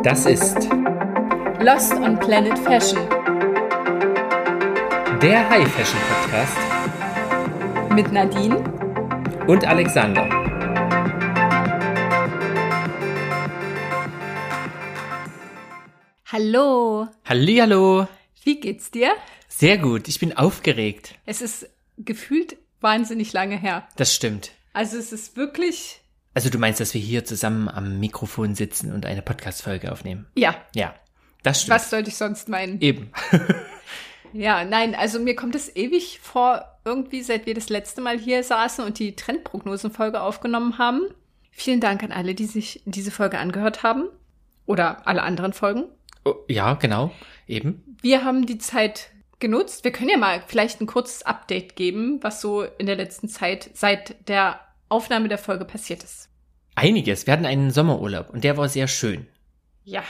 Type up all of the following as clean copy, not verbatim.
Das ist Lost on Planet Fashion der High Fashion Podcast mit Nadine und Alexander. Hallo, Hallihallo. wie geht's dir? Sehr gut, ich bin aufgeregt. Es ist gefühlt wahnsinnig lange her. Das stimmt. Also es ist wirklich... Also du meinst, dass wir hier zusammen am Mikrofon sitzen und eine Podcast-Folge aufnehmen? Ja. Ja, das stimmt. Was sollte ich sonst meinen? Eben. Ja, nein, also mir kommt es ewig vor, irgendwie seit wir das letzte Mal hier saßen und die Trendprognosen-Folge aufgenommen haben. Vielen Dank an alle, die sich diese Folge angehört haben. Oder alle anderen Folgen. Oh, ja, genau, eben. Wir haben die Zeit genutzt. Wir können ja mal vielleicht ein kurzes Update geben, was so in der letzten Zeit seit der Aufnahme der Folge passiert ist. Einiges. Wir hatten einen Sommerurlaub und der war sehr schön. Ja,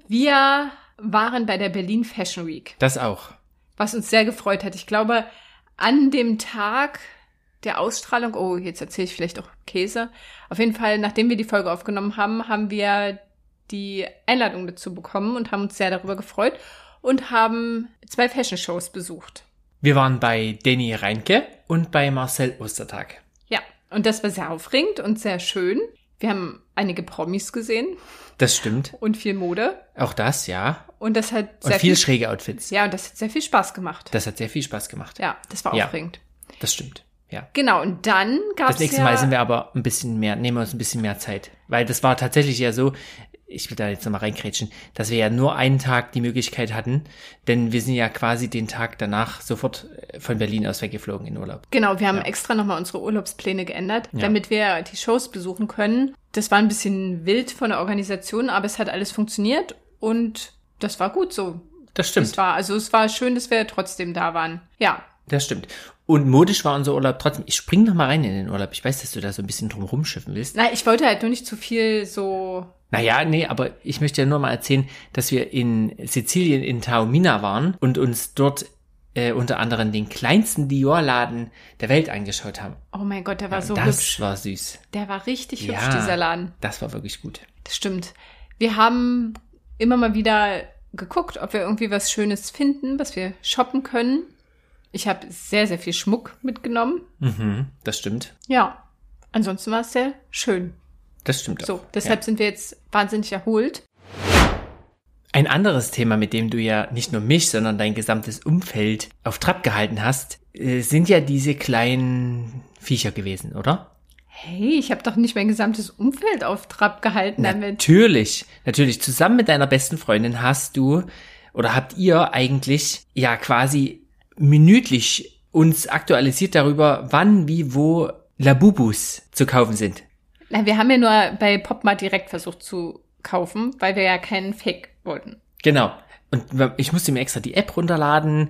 wir waren bei der Berlin Fashion Week, Das auch. was uns sehr gefreut hat. Ich glaube, an dem Tag der Ausstrahlung, oh, jetzt erzähle ich vielleicht auch Käse. Auf jeden Fall, nachdem wir die Folge aufgenommen haben, haben wir die Einladung dazu bekommen und haben uns sehr darüber gefreut und haben 2 Fashion-Shows besucht. Wir waren bei Danny Reinke und bei Marcel Ostertag. Ja, und das war sehr aufregend und sehr schön. Wir haben einige Promis gesehen Das stimmt. und viel Mode. Auch das, ja. Und das hat Und sehr viel schräge Outfits. ja, und das hat sehr viel Spaß gemacht. Das hat sehr viel Spaß gemacht. Ja, das war Ja. aufregend. Das stimmt, ja. Genau, und dann gab es Das nächste Mal sind wir aber ein bisschen mehr, nehmen wir uns ein bisschen mehr Zeit. Weil das war tatsächlich ja so, ich will da jetzt nochmal reinkrätschen, dass wir ja nur einen Tag die Möglichkeit hatten, denn wir sind ja quasi den Tag danach sofort von Berlin aus weggeflogen in Urlaub. Genau, wir haben extra nochmal unsere Urlaubspläne geändert, Ja. damit wir die Shows besuchen können. Das war ein bisschen wild von der Organisation, aber es hat alles funktioniert und das war gut so. Das stimmt, Es war schön, dass wir trotzdem da waren. Ja, das stimmt. Und modisch war unser Urlaub trotzdem. Ich spring noch mal rein in den Urlaub. Ich weiß, dass du da so ein bisschen drum rumschiffen willst. na, ich wollte halt nur nicht zu viel so... Naja, nee, aber ich möchte ja nur mal erzählen, dass wir in Sizilien in Taormina waren und uns dort unter anderem den kleinsten Dior-Laden der Welt angeschaut haben. Oh mein Gott, der war so das hübsch. war süß. Der war richtig Ja. hübsch, dieser Laden. Das war wirklich gut. Das stimmt. Wir haben immer mal wieder geguckt, ob wir irgendwie was Schönes finden, was wir shoppen können. Ich habe sehr, sehr viel Schmuck mitgenommen. Mhm, das stimmt. Ja, ansonsten war es sehr schön. Das stimmt auch. So, deshalb sind wir jetzt wahnsinnig erholt. Ein anderes Thema, mit dem du ja nicht nur mich, sondern dein gesamtes Umfeld auf Trab gehalten hast, sind ja diese kleinen Viecher gewesen, oder? Hey, ich habe doch nicht mein gesamtes Umfeld auf Trab gehalten damit. Natürlich. Zusammen mit deiner besten Freundin hast du oder habt ihr eigentlich ja quasi minütlich uns aktualisiert darüber, wann, wie, wo Labubus zu kaufen sind. Na, wir haben ja nur bei Popmart direkt versucht zu kaufen, weil wir ja keinen Fake wollten. Genau. Und ich musste mir extra die App runterladen,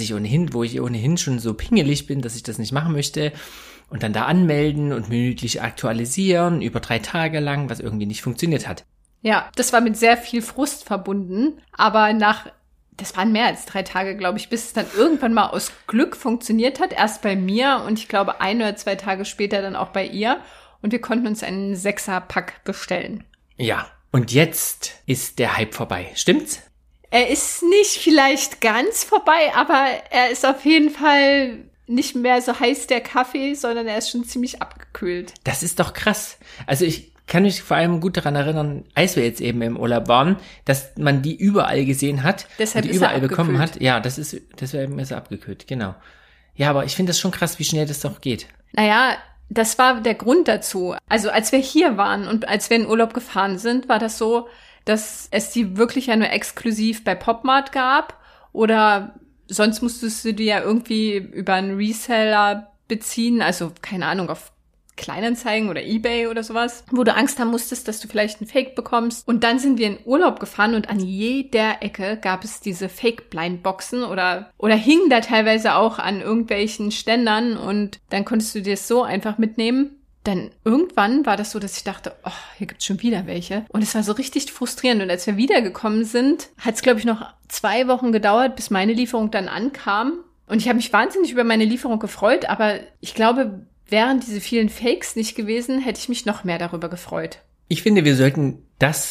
wo ich ohnehin schon so pingelig bin, dass ich das nicht machen möchte. Und dann da anmelden und minütlich aktualisieren über 3 Tage lang, was irgendwie nicht funktioniert hat. Ja, das war mit sehr viel Frust verbunden, aber das waren mehr als 3 Tage, glaube ich, bis es dann irgendwann mal aus Glück funktioniert hat. Erst bei mir und ich glaube 1 oder 2 Tage später dann auch bei ihr. Und wir konnten uns einen 6er-Pack bestellen. Ja. Und jetzt ist der Hype vorbei. Stimmt's? Er ist nicht vielleicht ganz vorbei, aber er ist auf jeden Fall nicht mehr so heiß, der Kaffee, sondern er ist schon ziemlich abgekühlt. Das ist doch krass. Also ich kann mich vor allem gut daran erinnern, als wir jetzt eben im Urlaub waren, dass man die überall gesehen hat. Deshalb und die ist er überall bekommen abgekühlt. hat. Ja, deswegen ist er abgekühlt, genau. Ja, aber ich finde das schon krass, wie schnell das doch geht. Naja, das war der Grund dazu. Also als wir hier waren und als wir in Urlaub gefahren sind, war das so, dass es die wirklich ja nur exklusiv bei Popmart gab oder sonst musstest du die ja irgendwie über einen Reseller beziehen, also keine Ahnung, auf Kleinanzeigen oder eBay oder sowas, wo du Angst haben musstest, dass du vielleicht einen Fake bekommst. Und dann sind wir in Urlaub gefahren und an jeder Ecke gab es diese Fake-Blindboxen oder hingen da teilweise auch an irgendwelchen Ständern und dann konntest du dir das so einfach mitnehmen. Dann irgendwann war das so, dass ich dachte, oh, hier gibt's schon wieder welche. Und es war so richtig frustrierend. Und als wir wiedergekommen sind, hat es, glaube ich, noch 2 Wochen gedauert, bis meine Lieferung dann ankam. Und ich habe mich wahnsinnig über meine Lieferung gefreut, aber ich glaube, wären diese vielen Fakes nicht gewesen, hätte ich mich noch mehr darüber gefreut. Ich finde, wir sollten das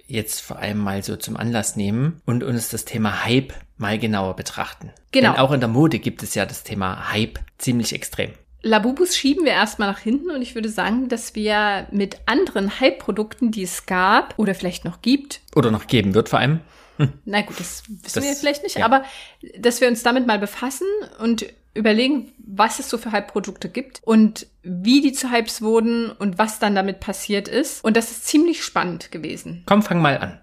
jetzt vor allem mal so zum Anlass nehmen und uns das Thema Hype mal genauer betrachten. Genau. Denn auch in der Mode gibt es ja das Thema Hype ziemlich extrem. Labubus schieben wir erstmal nach hinten und ich würde sagen, dass wir mit anderen Hype-Produkten, die es gab oder vielleicht noch gibt. Oder noch geben wird vor allem. Na gut, das wissen wir vielleicht nicht, ja. aber dass wir uns damit mal befassen und überlegen, was es so für Hype-Produkte gibt und wie die zu Hypes wurden und was dann damit passiert ist. Und das ist ziemlich spannend gewesen. Komm, fang mal an.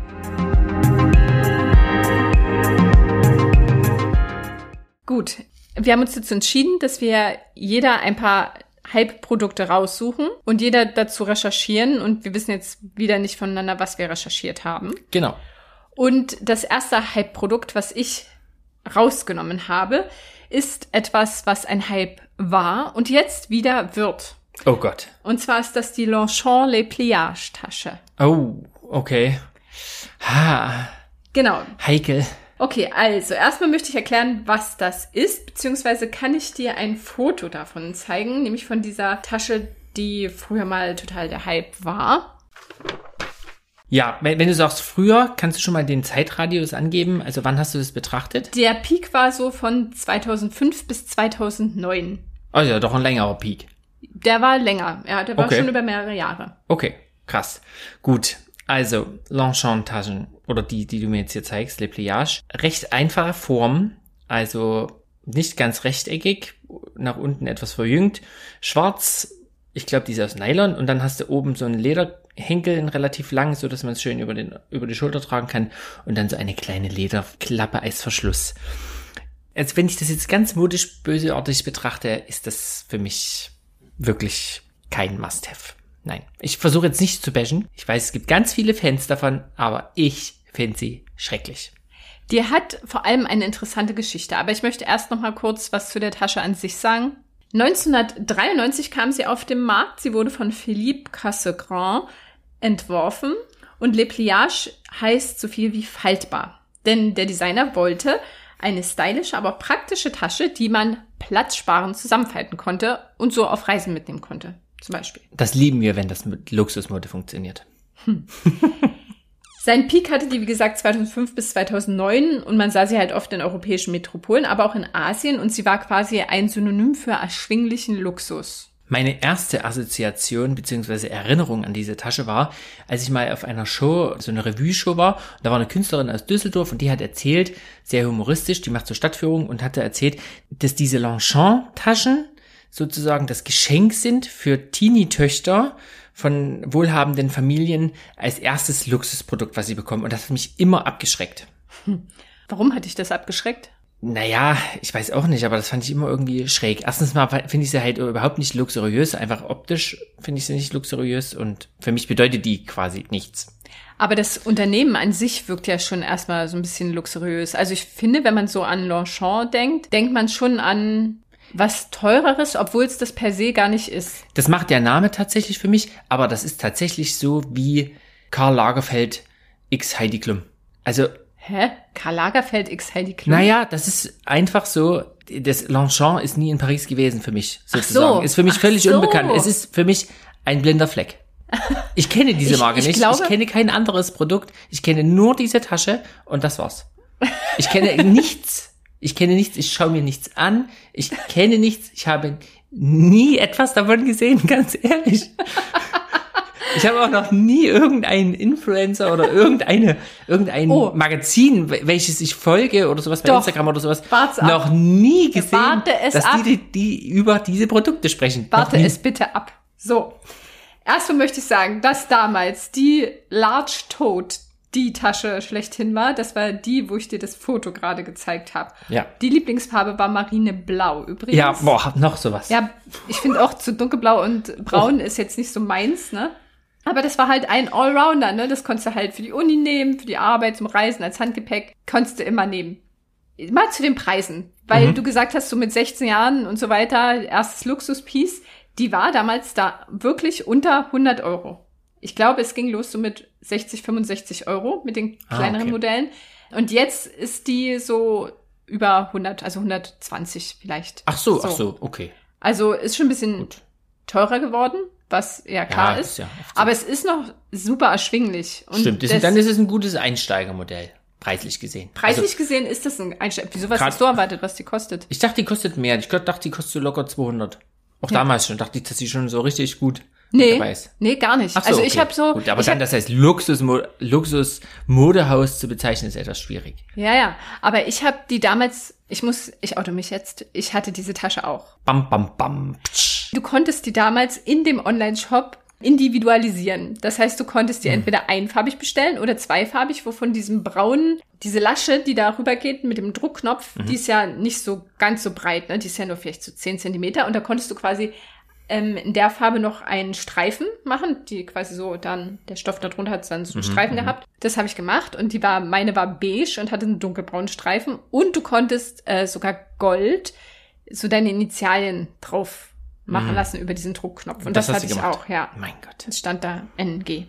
Gut, wir haben uns jetzt entschieden, dass wir jeder ein paar Hype-Produkte raussuchen und jeder dazu recherchieren. Und wir wissen jetzt wieder nicht voneinander, was wir recherchiert haben. Genau. Und das erste Hype-Produkt, was ich rausgenommen habe, ist etwas, was ein Hype war und jetzt wieder wird. Oh Gott. Und zwar ist das die Longchamp Les Pliages Tasche. Oh, okay. Ha. Genau. Heikel. Okay, also erstmal möchte ich erklären, was das ist, beziehungsweise kann ich dir ein Foto davon zeigen, nämlich von dieser Tasche, die früher mal total der Hype war. Ja, wenn du sagst früher, kannst du schon mal den Zeitradius angeben? Also wann hast du das betrachtet? Der Peak war so von 2005 bis 2009. Also ja, doch ein längerer Peak. Der war länger, ja, der war Okay. schon über mehrere Jahre. Okay, krass. Gut, also Longchamp-Taschen oder die du mir jetzt hier zeigst, Les Pliages. Recht einfache Form, also nicht ganz rechteckig, nach unten etwas verjüngt, schwarz, ich glaube, die ist aus Nylon und dann hast du oben so einen Lederhenkel, relativ lang, so dass man es schön über die Schulter tragen kann und dann so eine kleine Lederklappe als Verschluss. Also wenn ich das jetzt ganz modisch bösartig betrachte, ist das für mich wirklich kein Must-Have. Nein, ich versuche jetzt nicht zu bashen. Ich weiß, es gibt ganz viele Fans davon, aber ich finde sie schrecklich. Die hat vor allem eine interessante Geschichte, aber ich möchte erst noch mal kurz was zu der Tasche an sich sagen. 1993 kam sie auf den Markt. Sie wurde von Philippe Cassegrain entworfen und Les Pliages heißt so viel wie faltbar. Denn der Designer wollte eine stylische, aber praktische Tasche, die man platzsparend zusammenfalten konnte und so auf Reisen mitnehmen konnte, zum Beispiel. Das lieben wir, wenn das mit Luxusmode funktioniert. Sein Peak hatte die, wie gesagt, 2005 bis 2009 und man sah sie halt oft in europäischen Metropolen, aber auch in Asien und sie war quasi ein Synonym für erschwinglichen Luxus. Meine erste Assoziation bzw. Erinnerung an diese Tasche war, als ich mal auf einer Show, so eine Revue-Show war, und da war eine Künstlerin aus Düsseldorf und die hat erzählt, sehr humoristisch, die macht so Stadtführungen und hatte erzählt, dass diese Longchamp-Taschen sozusagen das Geschenk sind für Teenie-Töchter von wohlhabenden Familien als erstes Luxusprodukt, was sie bekommen. Und das hat mich immer abgeschreckt. Warum hat dich das abgeschreckt? Naja, ich weiß auch nicht, aber das fand ich immer irgendwie schräg. Erstens mal finde ich sie halt überhaupt nicht luxuriös, einfach optisch finde ich sie nicht luxuriös und für mich bedeutet die quasi nichts. Aber das Unternehmen an sich wirkt ja schon erstmal so ein bisschen luxuriös. Also ich finde, wenn man so an Longchamp denkt, denkt man schon an was Teureres, obwohl es das per se gar nicht ist. Das macht der Name tatsächlich für mich, aber das ist tatsächlich so wie Karl Lagerfeld x Heidi Klum. Also Hä? Karl Lagerfeld x Heidi Klum? naja, das ist einfach so, das Longchamp ist nie in Paris gewesen für mich, sozusagen. Ach so. Ist für mich völlig so. unbekannt. Es ist für mich ein blinder Fleck. Ich kenne diese Marke nicht. glaube- Ich kenne kein anderes Produkt. Ich kenne nur diese Tasche und das war's. Ich kenne nichts. Ich schaue mir nichts an. Ich kenne nichts. Ich habe nie etwas davon gesehen, ganz ehrlich. Ich habe auch noch nie irgendeinen Influencer oder irgendein Magazin, welches ich folge oder sowas bei Doch. Instagram oder sowas, Wart's ab. noch nie gesehen, Warte es dass ab. die über diese Produkte sprechen. Warte Noch nie. es bitte ab. So. Erstmal möchte ich sagen, dass damals die Large Tote die Tasche schlechthin war. Das war die, wo ich dir das Foto gerade gezeigt habe. Ja. Die Lieblingsfarbe war Marineblau übrigens. Ja, boah, noch sowas. Ja, ich finde auch zu dunkelblau und braun ist jetzt nicht so meins, ne? Aber das war halt ein Allrounder, ne? Das konntest du halt für die Uni nehmen, für die Arbeit, zum Reisen, als Handgepäck. Konntest du immer nehmen. Mal zu den Preisen. Weil du gesagt hast, so mit 16 Jahren und so weiter, erstes Luxuspiece, die war damals da wirklich unter 100 Euro. Ich glaube, es ging los so mit 60, 65 Euro mit den kleineren okay. Modellen. Und jetzt ist die so über 100, also 120 vielleicht. Ach so, okay. Also ist schon ein bisschen teurer geworden, was ja klar ist. Ja, aber es ist noch super erschwinglich. Und stimmt, dann ist es ein gutes Einsteigermodell, preislich gesehen. Preislich gesehen ist das ein Einsteiger. Wieso, was hast du erwartet, was die kostet? Ich dachte, die kostet mehr. Ich dachte, die kostet so locker 200. Auch damals schon. Dachte ich, dass sie schon so richtig gut dabei ist. Nee, gar nicht. Ach so, also okay. ich habe so... Gut, aber dann das heißt Luxus-Modehaus zu bezeichnen, ist etwas schwierig. Ja, aber ich habe die damals... Ich oute mich jetzt. Ich hatte diese Tasche auch. Bam, bam, bam. Psch. Du konntest die damals in dem Online-Shop individualisieren. Das heißt, du konntest die entweder einfarbig bestellen oder zweifarbig, wovon diesem braunen, diese Lasche, die da rübergeht mit dem Druckknopf, die ist ja nicht so ganz so breit, ne? Die ist ja nur vielleicht so 10 Zentimeter und da konntest du quasi in der Farbe noch einen Streifen machen, die quasi so dann, der Stoff da drunter hat dann so einen Streifen gehabt. Das habe ich gemacht und meine war beige und hatte einen dunkelbraunen Streifen und du konntest sogar Gold, so deine Initialien drauf machen lassen über diesen Druckknopf. Und das hatte ich auch, ja. Mein Gott. Es stand da NG.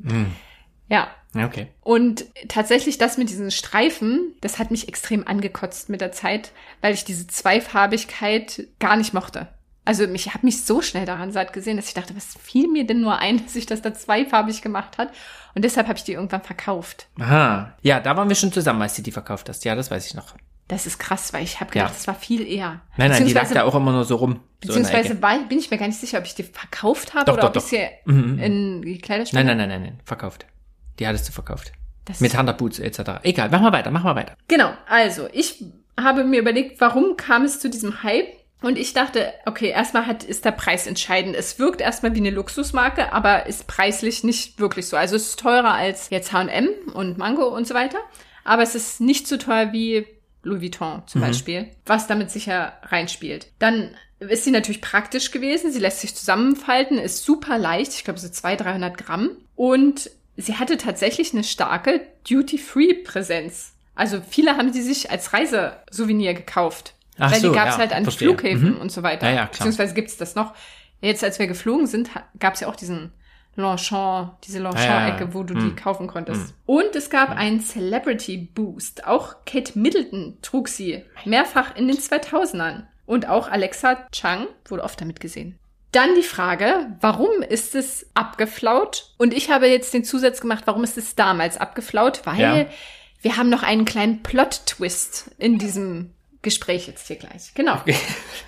Ja. Okay. Und tatsächlich das mit diesen Streifen, das hat mich extrem angekotzt mit der Zeit, weil ich diese Zweifarbigkeit gar nicht mochte. Also ich habe mich so schnell daran satt gesehen, dass ich dachte, was fiel mir denn nur ein, dass sich das da zweifarbig gemacht hat? Und deshalb habe ich die irgendwann verkauft. Aha. Ja, da waren wir schon zusammen, als du die verkauft hast. Ja, das weiß ich noch. Das ist krass, weil ich habe gedacht, das war viel eher. Nein, die lag da auch immer nur so rum. Beziehungsweise bin ich mir gar nicht sicher, ob ich die verkauft habe oder ob ich sie in die Kleiderspende. Nein, verkauft. Die hattest du verkauft. Mit Hunterboots etc. Egal, mach mal weiter. Genau, also ich habe mir überlegt, warum kam es zu diesem Hype? Und ich dachte, okay, erstmal ist der Preis entscheidend. Es wirkt erstmal wie eine Luxusmarke, aber ist preislich nicht wirklich so. Also es ist teurer als jetzt H&M und Mango und so weiter. Aber es ist nicht so teuer wie Louis Vuitton zum Beispiel, was damit sicher reinspielt. Dann ist sie natürlich praktisch gewesen. Sie lässt sich zusammenfalten, ist super leicht. Ich glaube, so 200-300 Gramm. Und sie hatte tatsächlich eine starke Duty-Free-Präsenz. Also viele haben sie sich als Reisesouvenir gekauft. Ach weil so, die gab es halt an Flughäfen und so weiter. Ja, klar. Beziehungsweise gibt's das noch. Jetzt, als wir geflogen sind, gab es ja auch diese Longchamp-Ecke, wo du die kaufen konntest. Und es gab einen Celebrity Boost. Auch Kate Middleton trug sie mehrfach in den 2000ern. Und auch Alexa Chung wurde oft damit gesehen. Dann die Frage, warum ist es abgeflaut? Und ich habe jetzt den Zusatz gemacht, warum ist es damals abgeflaut? Weil wir haben noch einen kleinen Plot-Twist in diesem Gespräch jetzt hier gleich. Genau. Okay.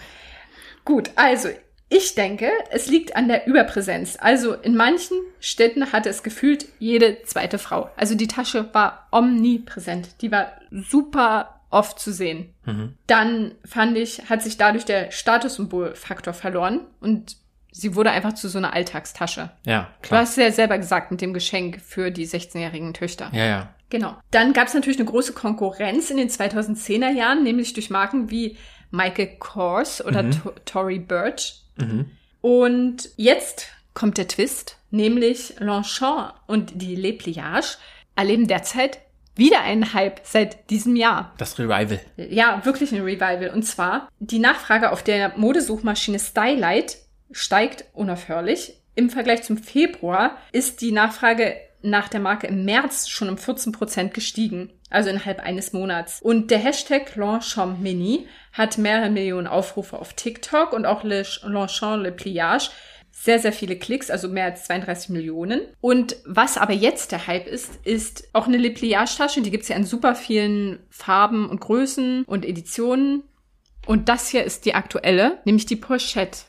Gut, also ich denke, es liegt an der Überpräsenz. Also in manchen Städten hatte es gefühlt jede zweite Frau. Also die Tasche war omnipräsent. Die war super oft zu sehen. Dann fand ich, hat sich dadurch der Statussymbolfaktor verloren und sie wurde einfach zu so einer Alltagstasche. Ja, klar. Du hast ja selber gesagt mit dem Geschenk für die 16-jährigen Töchter. Ja. Genau. Dann gab es natürlich eine große Konkurrenz in den 2010er Jahren, nämlich durch Marken wie Michael Kors oder Tory Burch. Und jetzt kommt der Twist, nämlich Longchamp und die Le Pliage erleben derzeit wieder einen Hype seit diesem Jahr. Das Revival. Ja, wirklich ein Revival. Und zwar, die Nachfrage auf der Modesuchmaschine Stylite steigt unaufhörlich. Im Vergleich zum Februar ist die Nachfrage nach der Marke im März schon um 14% gestiegen, also innerhalb eines Monats. Und der Hashtag Longchamp Mini hat mehrere Millionen Aufrufe auf TikTok und auch Longchamp Le Pliage. Sehr, sehr viele Klicks, also mehr als 32 Millionen. Und was aber jetzt der Hype ist auch eine Le Pliage-Tasche. Die gibt's ja in super vielen Farben und Größen und Editionen. Und das hier ist die aktuelle, nämlich die Pochette.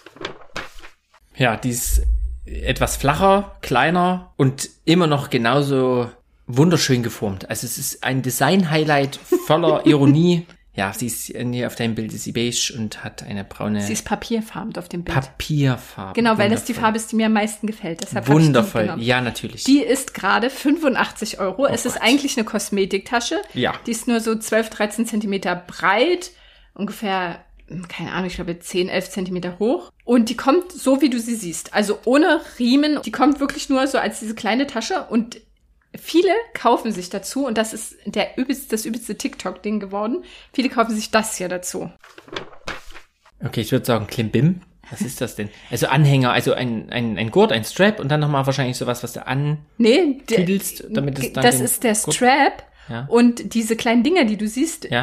Ja, die ist etwas flacher, kleiner und immer noch genauso wunderschön geformt. Also es ist ein Design-Highlight voller Ironie. Ja, sie ist hier auf deinem Bild ist sie beige und hat eine braune... Sie ist papierfarben auf dem Bild. Papierfarben. Genau, weil das die Farbe ist, die mir am meisten gefällt. Deshalb wundervoll, ja, natürlich. Die ist gerade 85 €. Oh, es ist eigentlich eine Kosmetiktasche. Ja. Die ist nur so 12-13 Zentimeter breit, ungefähr, keine Ahnung, ich glaube 10-11 Zentimeter hoch. Und die kommt so, wie du sie siehst. Also ohne Riemen. Die kommt wirklich nur so als diese kleine Tasche und viele kaufen sich dazu, und das ist das übelste TikTok-Ding geworden, viele kaufen sich das hier dazu. Okay, ich würde sagen Klimbim. Was ist das denn? Also Anhänger, also ein Gurt, ein Strap und dann nochmal wahrscheinlich sowas, was du tüdelst, damit es dann das ist der Strap. Ja. Und diese kleinen Dinger, die du siehst, ja.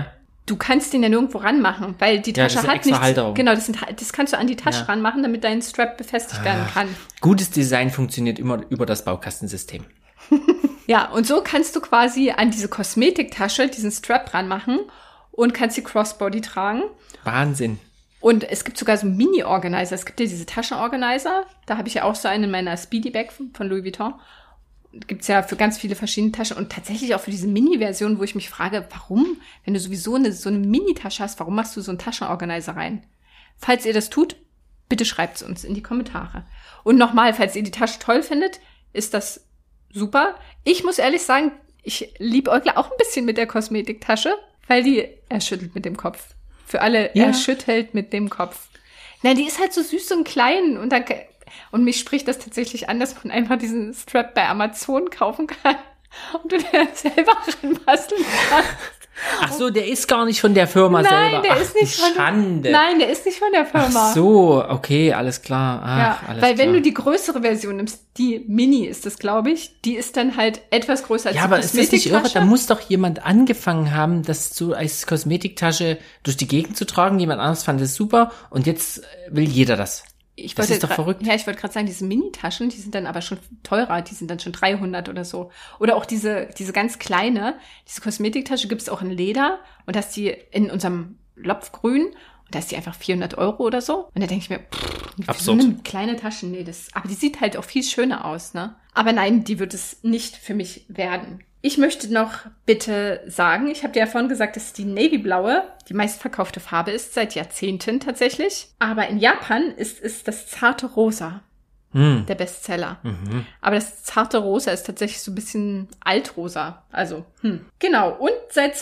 du kannst den ja nirgendwo ranmachen, weil die Tasche das ist hat extra nichts. Halterung. Genau, das kannst du an die Tasche ranmachen, damit dein Strap befestigt werden kann. Gutes Design funktioniert immer über das Baukastensystem. Ja, und so kannst du quasi an diese Kosmetiktasche diesen Strap ranmachen und kannst die Crossbody tragen. Wahnsinn. Und es gibt sogar so Mini-Organizer. Es gibt ja diese Taschenorganizer. Da habe ich ja auch so einen in meiner Speedy Bag von Louis Vuitton. Gibt's ja für ganz viele verschiedene Taschen und tatsächlich auch für diese Mini-Version, wo ich mich frage, warum, wenn du sowieso so eine Mini-Tasche hast, warum machst du so einen Taschenorganizer rein? Falls ihr das tut, bitte schreibt's uns in die Kommentare. Und nochmal, falls ihr die Tasche toll findet, ist das super. Ich muss ehrlich sagen, ich liebäugle auch ein bisschen mit der Kosmetiktasche, weil er schüttelt mit dem Kopf. Für alle, er schüttelt mit dem Kopf. Nein, die ist halt so süß und klein und mich spricht das tatsächlich an, dass man einfach diesen Strap bei Amazon kaufen kann und du den selber ranbasteln kannst. Ach so, der ist gar nicht von der Firma selber. Der ist nicht Schande. Nein, der ist nicht von der Firma. Ach so, okay, alles klar. Weil wenn du die größere Version nimmst, die Mini ist das, glaube ich, die ist dann halt etwas größer als die aber ist das nicht irre? Kosmetiktasche. Da muss doch jemand angefangen haben, das so als Kosmetiktasche durch die Gegend zu tragen. Jemand anderes fand es super und jetzt will jeder das. Das ist doch verrückt. Ja, ich wollte gerade sagen, diese Mini-Taschen, die sind dann aber schon teurer, die sind dann schon 300 oder so. Oder auch diese ganz kleine, diese Kosmetiktasche gibt's auch in Leder und da ist die in unserem Lopfgrün und da ist die einfach 400 € oder so. Und da denke ich mir, absurd. So eine kleine Tasche, aber die sieht halt auch viel schöner aus, ne? Aber nein, die wird es nicht für mich werden. Ich möchte noch bitte sagen, ich habe dir ja vorhin gesagt, dass die Navy-blaue die meistverkaufte Farbe ist, seit Jahrzehnten tatsächlich. Aber in Japan ist es das zarte Rosa, der Bestseller. Mhm. Aber das zarte Rosa ist tatsächlich so ein bisschen altrosa. Also, Genau, und seit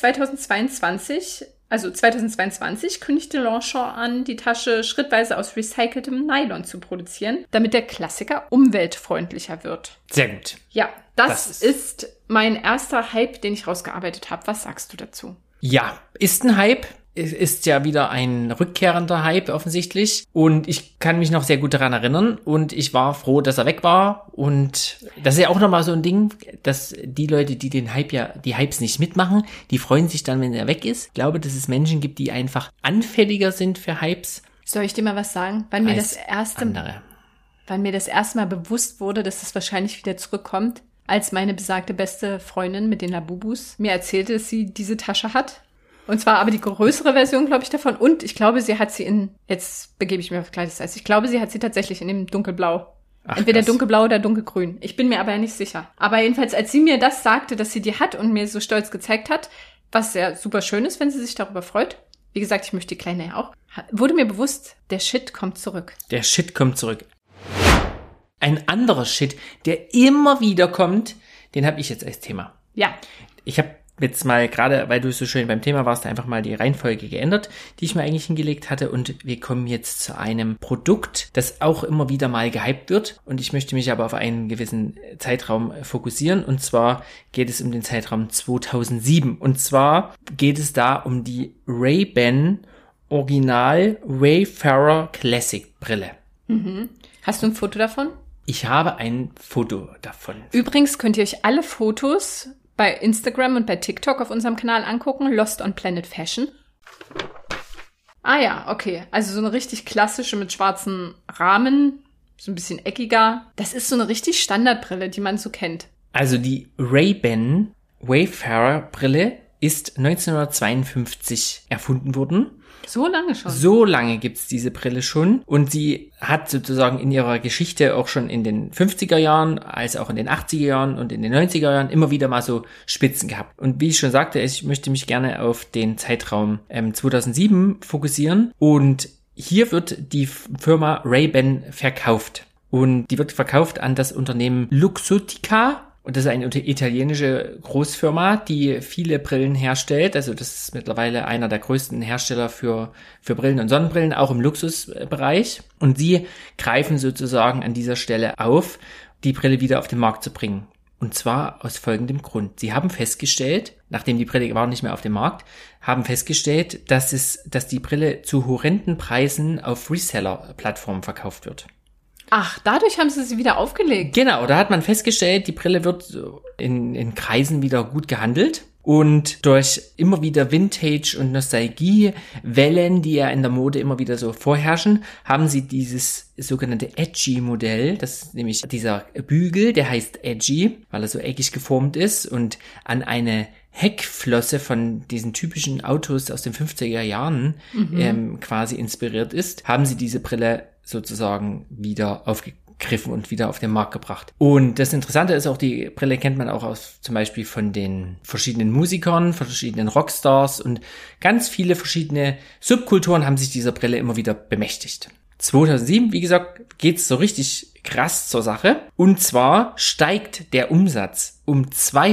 2022 kündigte Longchamp an, die Tasche schrittweise aus recyceltem Nylon zu produzieren, damit der Klassiker umweltfreundlicher wird. Sehr gut. Ja, das ist mein erster Hype, den ich rausgearbeitet habe. Was sagst du dazu? Ja, ist ein Hype. Es ist ja wieder ein rückkehrender Hype offensichtlich. Und ich kann mich noch sehr gut daran erinnern. Und ich war froh, dass er weg war. Und das ist ja auch nochmal so ein Ding, dass die Leute, die die Hypes nicht mitmachen, die freuen sich dann, wenn er weg ist. Ich glaube, dass es Menschen gibt, die einfach anfälliger sind für Hypes. Soll ich dir mal was sagen? Weil mir das erste Mal bewusst wurde, dass es wahrscheinlich wieder zurückkommt, als meine besagte beste Freundin mit den Labubus mir erzählte, dass sie diese Tasche hat. Und zwar aber die größere Version, glaube ich, davon. Und ich glaube, sie hat sie jetzt begebe ich mir auf gleiches Eis. Ich glaube, sie hat sie tatsächlich in dem dunkelblau. Ach, entweder krass. Dunkelblau oder dunkelgrün. Ich bin mir aber nicht sicher. Aber jedenfalls, als sie mir das sagte, dass sie die hat und mir so stolz gezeigt hat, was ja super schön ist, wenn sie sich darüber freut. Wie gesagt, ich möchte die Kleine ja auch. Wurde mir bewusst, der Shit kommt zurück. Der Shit kommt zurück. Ein anderer Shit, der immer wieder kommt, den habe ich jetzt als Thema. Ja. Ich habe jetzt mal, gerade weil du so schön beim Thema warst, einfach mal die Reihenfolge geändert, die ich mir eigentlich hingelegt hatte. Und wir kommen jetzt zu einem Produkt, das auch immer wieder mal gehypt wird. Und ich möchte mich aber auf einen gewissen Zeitraum fokussieren. Und zwar geht es um den Zeitraum 2007. Und zwar geht es da um die Ray-Ban Original Wayfarer Classic Brille. Mhm. Hast du ein Foto davon? Ich habe ein Foto davon. Übrigens könnt ihr euch alle Fotos bei Instagram und bei TikTok auf unserem Kanal angucken. Lost on Planet Fashion. Ah ja, okay. Also so eine richtig klassische mit schwarzen Rahmen. So ein bisschen eckiger. Das ist so eine richtig Standardbrille, die man so kennt. Also die Ray-Ban Wayfarer Brille ist 1952 erfunden worden. So lange schon? So lange gibt's diese Brille schon. Und sie hat sozusagen in ihrer Geschichte auch schon in den 50er Jahren, als auch in den 80er Jahren und in den 90er Jahren immer wieder mal so Spitzen gehabt. Und wie ich schon sagte, ich möchte mich gerne auf den Zeitraum 2007 fokussieren. Und hier wird die Firma Ray-Ban verkauft. Und die wird verkauft an das Unternehmen Luxottica. Und das ist eine italienische Großfirma, die viele Brillen herstellt. Also das ist mittlerweile einer der größten Hersteller für Brillen und Sonnenbrillen, auch im Luxusbereich. Und sie greifen sozusagen an dieser Stelle auf, die Brille wieder auf den Markt zu bringen. Und zwar aus folgendem Grund. Sie haben festgestellt, nachdem die Brille war nicht mehr auf dem Markt, haben festgestellt, dass die Brille zu horrenden Preisen auf Reseller-Plattformen verkauft wird. Ach, dadurch haben sie wieder aufgelegt. Genau, da hat man festgestellt, die Brille wird in Kreisen wieder gut gehandelt. Und durch immer wieder Vintage- und Nostalgie-Wellen, die ja in der Mode immer wieder so vorherrschen, haben sie dieses sogenannte Edgy-Modell. Das ist nämlich dieser Bügel, der heißt Edgy, weil er so eckig geformt ist und an eine Heckflosse von diesen typischen Autos aus den 50er Jahren quasi inspiriert ist, haben sie diese Brille sozusagen wieder aufgegriffen und wieder auf den Markt gebracht. Und das Interessante ist auch, die Brille kennt man auch aus zum Beispiel von den verschiedenen Musikern, von verschiedenen Rockstars und ganz viele verschiedene Subkulturen haben sich dieser Brille immer wieder bemächtigt. 2007, wie gesagt, geht's so richtig krass zur Sache. Und zwar steigt der Umsatz um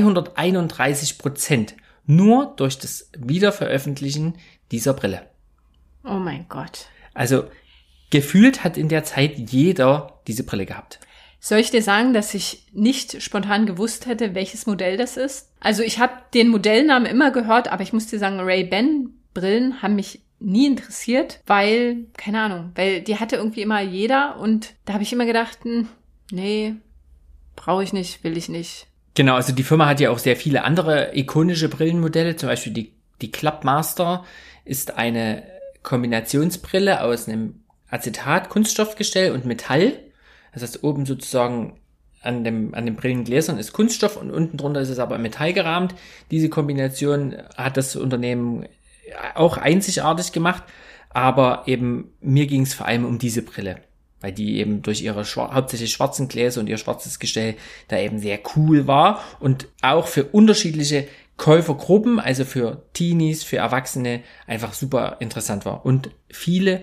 231% nur durch das Wiederveröffentlichen dieser Brille. Oh mein Gott. Also gefühlt hat in der Zeit jeder diese Brille gehabt. Soll ich dir sagen, dass ich nicht spontan gewusst hätte, welches Modell das ist? Also ich habe den Modellnamen immer gehört, aber ich muss dir sagen, Ray-Ban-Brillen haben mich nie interessiert, weil, keine Ahnung, weil die hatte irgendwie immer jeder und da habe ich immer gedacht, nee, brauche ich nicht, will ich nicht. Genau, also die Firma hat ja auch sehr viele andere ikonische Brillenmodelle, zum Beispiel die Clubmaster ist eine Kombinationsbrille aus einem Acetat-Kunststoffgestell und Metall. Das heißt, oben sozusagen an den Brillengläsern ist Kunststoff und unten drunter ist es aber Metall gerahmt. Diese Kombination hat das Unternehmen auch einzigartig gemacht, aber eben mir ging es vor allem um diese Brille, weil die eben durch ihre hauptsächlich schwarzen Gläser und ihr schwarzes Gestell da eben sehr cool war und auch für unterschiedliche Käufergruppen, also für Teenies, für Erwachsene einfach super interessant war. Und viele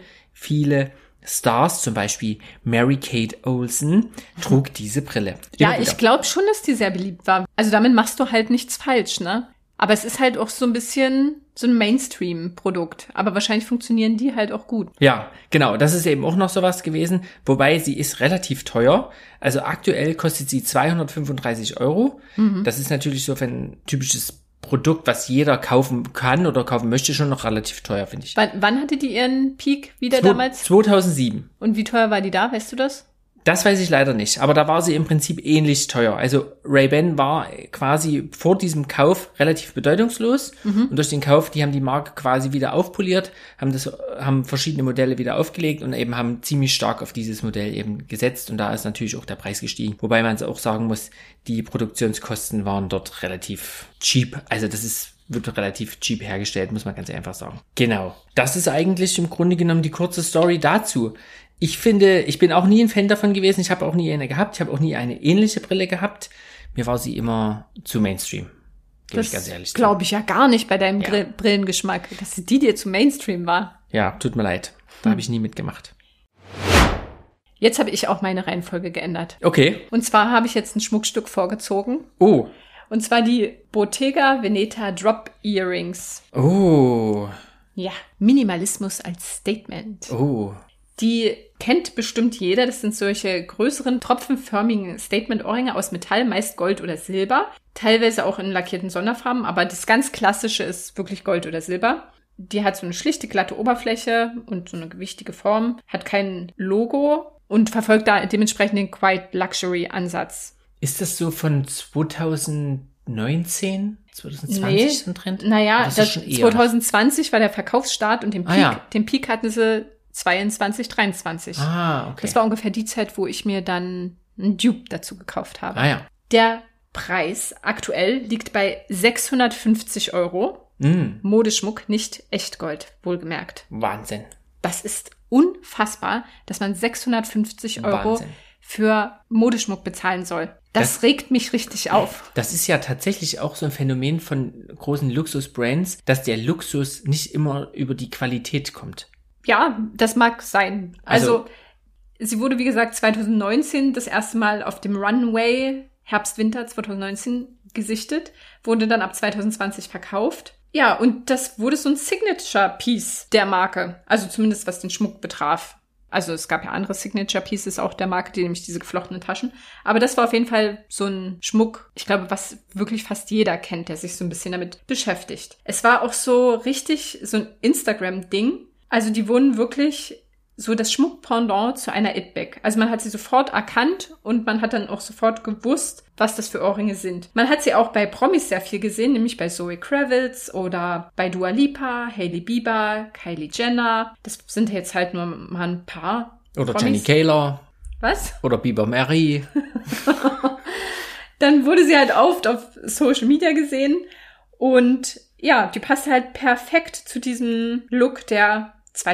Stars, zum Beispiel Mary-Kate Olsen, trug diese Brille. Ja, ich glaube schon, dass die sehr beliebt war. Also damit machst du halt nichts falsch, ne? Aber es ist halt auch so ein bisschen so ein Mainstream-Produkt. Aber wahrscheinlich funktionieren die halt auch gut. Ja, genau. Das ist eben auch noch sowas gewesen. Wobei sie ist relativ teuer. Also aktuell kostet sie 235 €. Das ist natürlich so für ein typisches Produkt, was jeder kaufen kann oder kaufen möchte, schon noch relativ teuer, finde ich. Wann hatte die ihren Peak wieder damals? 2007. Und wie teuer war die da? Weißt du das? Das weiß ich leider nicht, aber da war sie im Prinzip ähnlich teuer. Also Ray-Ban war quasi vor diesem Kauf relativ bedeutungslos und durch den Kauf, die haben die Marke quasi wieder aufpoliert, haben verschiedene Modelle wieder aufgelegt und eben haben ziemlich stark auf dieses Modell eben gesetzt und da ist natürlich auch der Preis gestiegen. Wobei man es auch sagen muss, die Produktionskosten waren dort relativ cheap. Also wird relativ cheap hergestellt, muss man ganz einfach sagen. Genau. Das ist eigentlich im Grunde genommen die kurze Story dazu. Ich finde, ich bin auch nie ein Fan davon gewesen. Ich habe auch nie eine gehabt. Ich habe auch nie eine ähnliche Brille gehabt. Mir war sie immer zu Mainstream. Das glaube ich ja gar nicht bei deinem Brillengeschmack, dass die dir zu Mainstream war. Ja, tut mir leid. Da habe ich nie mitgemacht. Jetzt habe ich auch meine Reihenfolge geändert. Okay. Und zwar habe ich jetzt ein Schmuckstück vorgezogen. Oh. Und zwar die Bottega Veneta Drop Earrings. Oh. Ja, Minimalismus als Statement. Oh. Die kennt bestimmt jeder. Das sind solche größeren, tropfenförmigen Statement-Ohrringe aus Metall, meist Gold oder Silber. Teilweise auch in lackierten Sonderfarben, aber das ganz Klassische ist wirklich Gold oder Silber. Die hat so eine schlichte, glatte Oberfläche und so eine gewichtige Form, hat kein Logo und verfolgt da dementsprechend den Quiet Luxury-Ansatz. Ist das so von 2019? 2020 ein Trend? Naja, 2020 war der Verkaufsstart und den Peak hatten sie 22, 23. Ah, okay. Das war ungefähr die Zeit, wo ich mir dann einen Dupe dazu gekauft habe. Ah ja. Der Preis aktuell liegt bei 650 €. Modeschmuck, nicht Echtgold, wohlgemerkt. Wahnsinn. Das ist unfassbar, dass man 650 € für Modeschmuck bezahlen soll. Das regt mich richtig auf. Das ist ja tatsächlich auch so ein Phänomen von großen Luxusbrands, dass der Luxus nicht immer über die Qualität kommt. Ja, das mag sein. Also sie wurde, wie gesagt, 2019 das erste Mal auf dem Runway Herbst-Winter 2019 gesichtet, wurde dann ab 2020 verkauft. Ja, und das wurde so ein Signature-Piece der Marke. Also zumindest was den Schmuck betraf. Also es gab ja andere Signature-Pieces auch der Marke, nämlich diese geflochtenen Taschen. Aber das war auf jeden Fall so ein Schmuck, ich glaube, was wirklich fast jeder kennt, der sich so ein bisschen damit beschäftigt. Es war auch so richtig so ein Instagram-Ding. Also die wurden wirklich so das Schmuckpendant zu einer It-Bag. Also man hat sie sofort erkannt und man hat dann auch sofort gewusst, was das für Ohrringe sind. Man hat sie auch bei Promis sehr viel gesehen, nämlich bei Zoe Kravitz oder bei Dua Lipa, Hailey Bieber, Kylie Jenner. Das sind jetzt halt nur mal ein paar Oder Promis. Jenny Kaylor. Was? Oder Bieber Mary. Dann wurde sie halt oft auf Social Media gesehen und ja, die passt halt perfekt zu diesem Look, der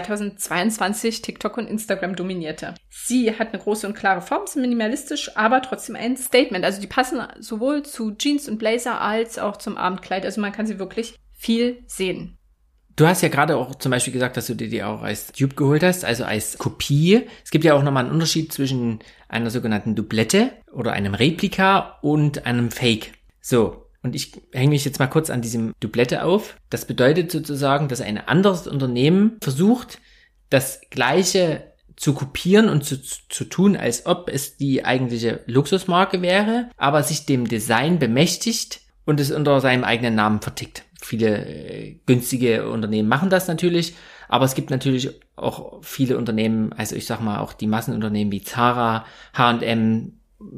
2022 TikTok und Instagram dominierte. Sie hat eine große und klare Form, ist minimalistisch, aber trotzdem ein Statement. Also die passen sowohl zu Jeans und Blazer als auch zum Abendkleid. Also man kann sie wirklich viel sehen. Du hast ja gerade auch zum Beispiel gesagt, dass du dir die auch als Dupe geholt hast, also als Kopie. Es gibt ja auch nochmal einen Unterschied zwischen einer sogenannten Doublette oder einem Replika und einem Fake. So, und ich hänge mich jetzt mal kurz an diesem Doublette auf. Das bedeutet sozusagen, dass ein anderes Unternehmen versucht, das Gleiche zu kopieren und zu tun, als ob es die eigentliche Luxusmarke wäre, aber sich dem Design bemächtigt und es unter seinem eigenen Namen vertickt. Viele günstige Unternehmen machen das natürlich, aber es gibt natürlich auch viele Unternehmen, also ich sag mal auch die Massenunternehmen wie Zara, H&M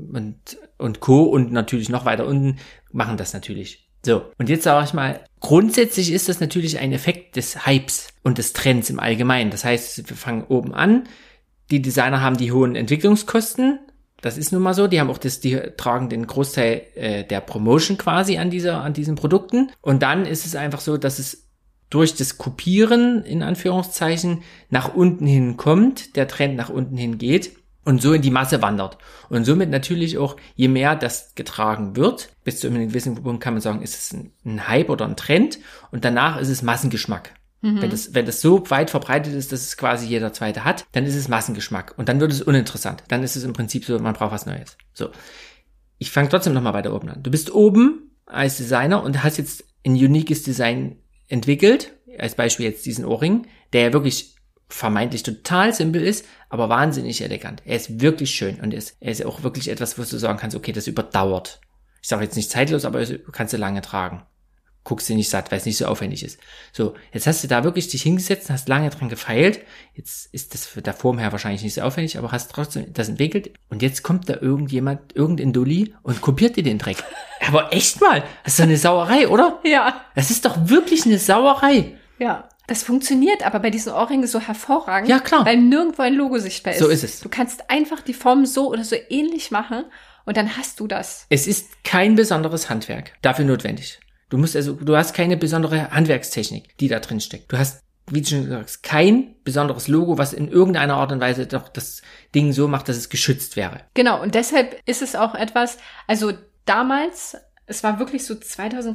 und Co. und natürlich noch weiter unten machen das natürlich. So, und jetzt sage ich mal, grundsätzlich ist das natürlich ein Effekt des Hypes und des Trends im Allgemeinen. Das heißt, wir fangen oben an, die Designer haben die hohen Entwicklungskosten, das ist nun mal so, die tragen den Großteil der Promotion quasi an diesen Produkten. Und dann ist es einfach so, dass es durch das Kopieren, in Anführungszeichen, nach unten hin kommt, der Trend nach unten hin geht und so in die Masse wandert. Und somit natürlich auch, je mehr das getragen wird, bis zu einem gewissen Punkt kann man sagen, ist es ein Hype oder ein Trend und danach ist es Massengeschmack. Wenn das so weit verbreitet ist, dass es quasi jeder Zweite hat, dann ist es Massengeschmack. Und dann wird es uninteressant. Dann ist es im Prinzip so, man braucht was Neues. So. Ich fange trotzdem nochmal weiter oben an. Du bist oben als Designer und hast jetzt ein uniques Design entwickelt. Als Beispiel jetzt diesen Ohrring, der ja wirklich vermeintlich total simpel ist, aber wahnsinnig elegant. Er ist wirklich schön und er ist auch wirklich etwas, wo du sagen kannst, okay, das überdauert. Ich sage jetzt nicht zeitlos, aber kannst du lange tragen. Guckst du nicht satt, weil es nicht so aufwendig ist. So, jetzt hast du da wirklich dich hingesetzt, hast lange dran gefeilt. Jetzt ist das von der Form her wahrscheinlich nicht so aufwendig, aber hast trotzdem das entwickelt. Und jetzt kommt da irgendein Dulli und kopiert dir den Dreck. Aber echt mal, das ist doch eine Sauerei, oder? Ja. Das ist doch wirklich eine Sauerei. Ja. Das funktioniert aber bei diesen Ohrringen so hervorragend. Ja, klar. Weil nirgendwo ein Logo sichtbar ist. So ist es. Du kannst einfach die Form so oder so ähnlich machen und dann hast du das. Es ist kein besonderes Handwerk dafür notwendig. Du hast keine besondere Handwerkstechnik, die da drin steckt. Du hast, wie du schon sagst, kein besonderes Logo, was in irgendeiner Art und Weise doch das Ding so macht, dass es geschützt wäre. Genau, und deshalb ist es auch etwas, also damals, es war wirklich so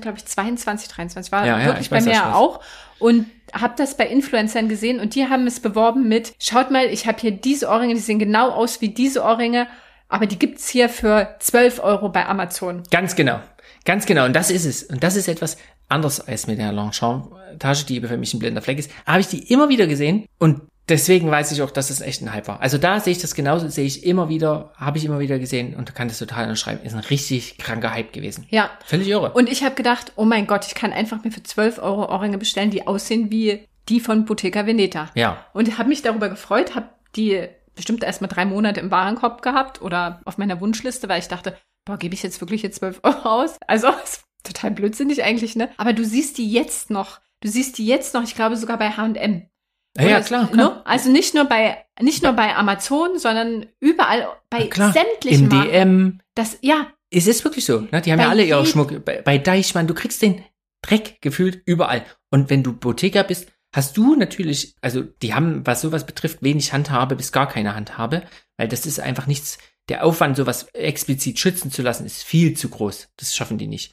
2022, 23, war wirklich bei mir auch. Und habe das bei Influencern gesehen und die haben es beworben mit, schaut mal, ich habe hier diese Ohrringe, die sehen genau aus wie diese Ohrringe, aber die gibt's hier für 12 € bei Amazon. Ganz genau. Ganz genau, und das ist es. Und das ist etwas anderes als mit der Longchamp-Tasche, die für mich ein blinder Fleck ist. Habe ich die immer wieder gesehen und deswegen weiß ich auch, dass es echt ein Hype war. Also da sehe ich das genauso, habe ich immer wieder gesehen und kann das total unterschreiben. Ist ein richtig kranker Hype gewesen. Ja. Völlig irre. Und ich habe gedacht, oh mein Gott, ich kann einfach mir für 12 € Ohrringe bestellen, die aussehen wie die von Bottega Veneta. Ja. Und habe mich darüber gefreut, habe die bestimmt erst mal 3 Monate im Warenkorb gehabt oder auf meiner Wunschliste, weil ich dachte, boah, gebe ich jetzt wirklich 12 € aus? Also, ist total blödsinnig eigentlich, ne? Aber du siehst die jetzt noch, ich glaube sogar bei H&M. Ja, klar. Ne? Also nicht nur bei Amazon, sondern überall bei sämtlichen im Marken. DM. Ja. Es ist wirklich so, ne? Die haben ja alle ihre Schmuck. Bei Deichmann, du kriegst den Dreck gefühlt überall. Und wenn du Bottega bist, hast du natürlich, also die haben, was sowas betrifft, wenig Handhabe bis gar keine Handhabe, weil das ist einfach nichts. Der Aufwand, sowas explizit schützen zu lassen, ist viel zu groß. Das schaffen die nicht.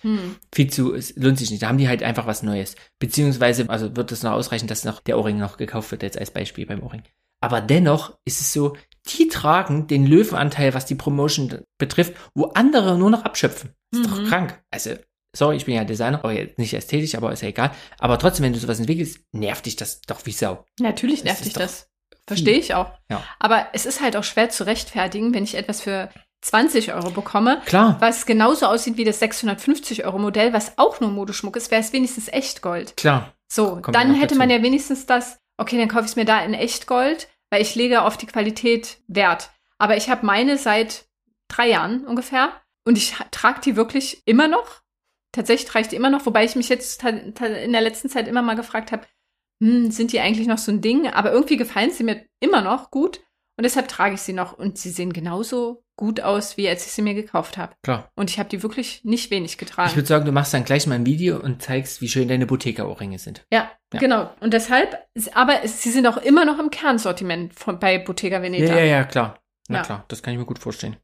Es lohnt sich nicht. Da haben die halt einfach was Neues. Beziehungsweise, also wird es noch ausreichen, dass noch der Ohrring noch gekauft wird, jetzt als Beispiel beim Ohrring. Aber dennoch ist es so, die tragen den Löwenanteil, was die Promotion betrifft, wo andere nur noch abschöpfen. Das ist doch krank. Also, sorry, ich bin ja Designer, aber jetzt nicht ästhetisch, aber ist ja egal. Aber trotzdem, wenn du sowas entwickelst, nervt dich das doch wie Sau. Natürlich nervt dich das. Verstehe ich auch. Ja. Aber es ist halt auch schwer zu rechtfertigen, wenn ich etwas für 20 € bekomme, klar, was genauso aussieht wie das 650 € Modell, was auch nur Modeschmuck ist, wäre es wenigstens Echtgold. Klar. So, dann hätte man ja wenigstens das, okay, dann kaufe ich es mir da in Echtgold, weil ich lege auf die Qualität Wert. Aber ich habe meine seit 3 Jahren ungefähr und ich trage die wirklich immer noch. Tatsächlich trage ich die immer noch, wobei ich mich jetzt in der letzten Zeit immer mal gefragt habe, sind die eigentlich noch so ein Ding? Aber irgendwie gefallen sie mir immer noch gut und deshalb trage ich sie noch. Und sie sehen genauso gut aus, wie als ich sie mir gekauft habe. Klar. Und ich habe die wirklich nicht wenig getragen. Ich würde sagen, du machst dann gleich mal ein Video und zeigst, wie schön deine Bottega-Ohrringe sind. Ja, genau. Und deshalb, aber sie sind auch immer noch im Kernsortiment bei Bottega Veneta. Ja, klar. Na klar, das kann ich mir gut vorstellen.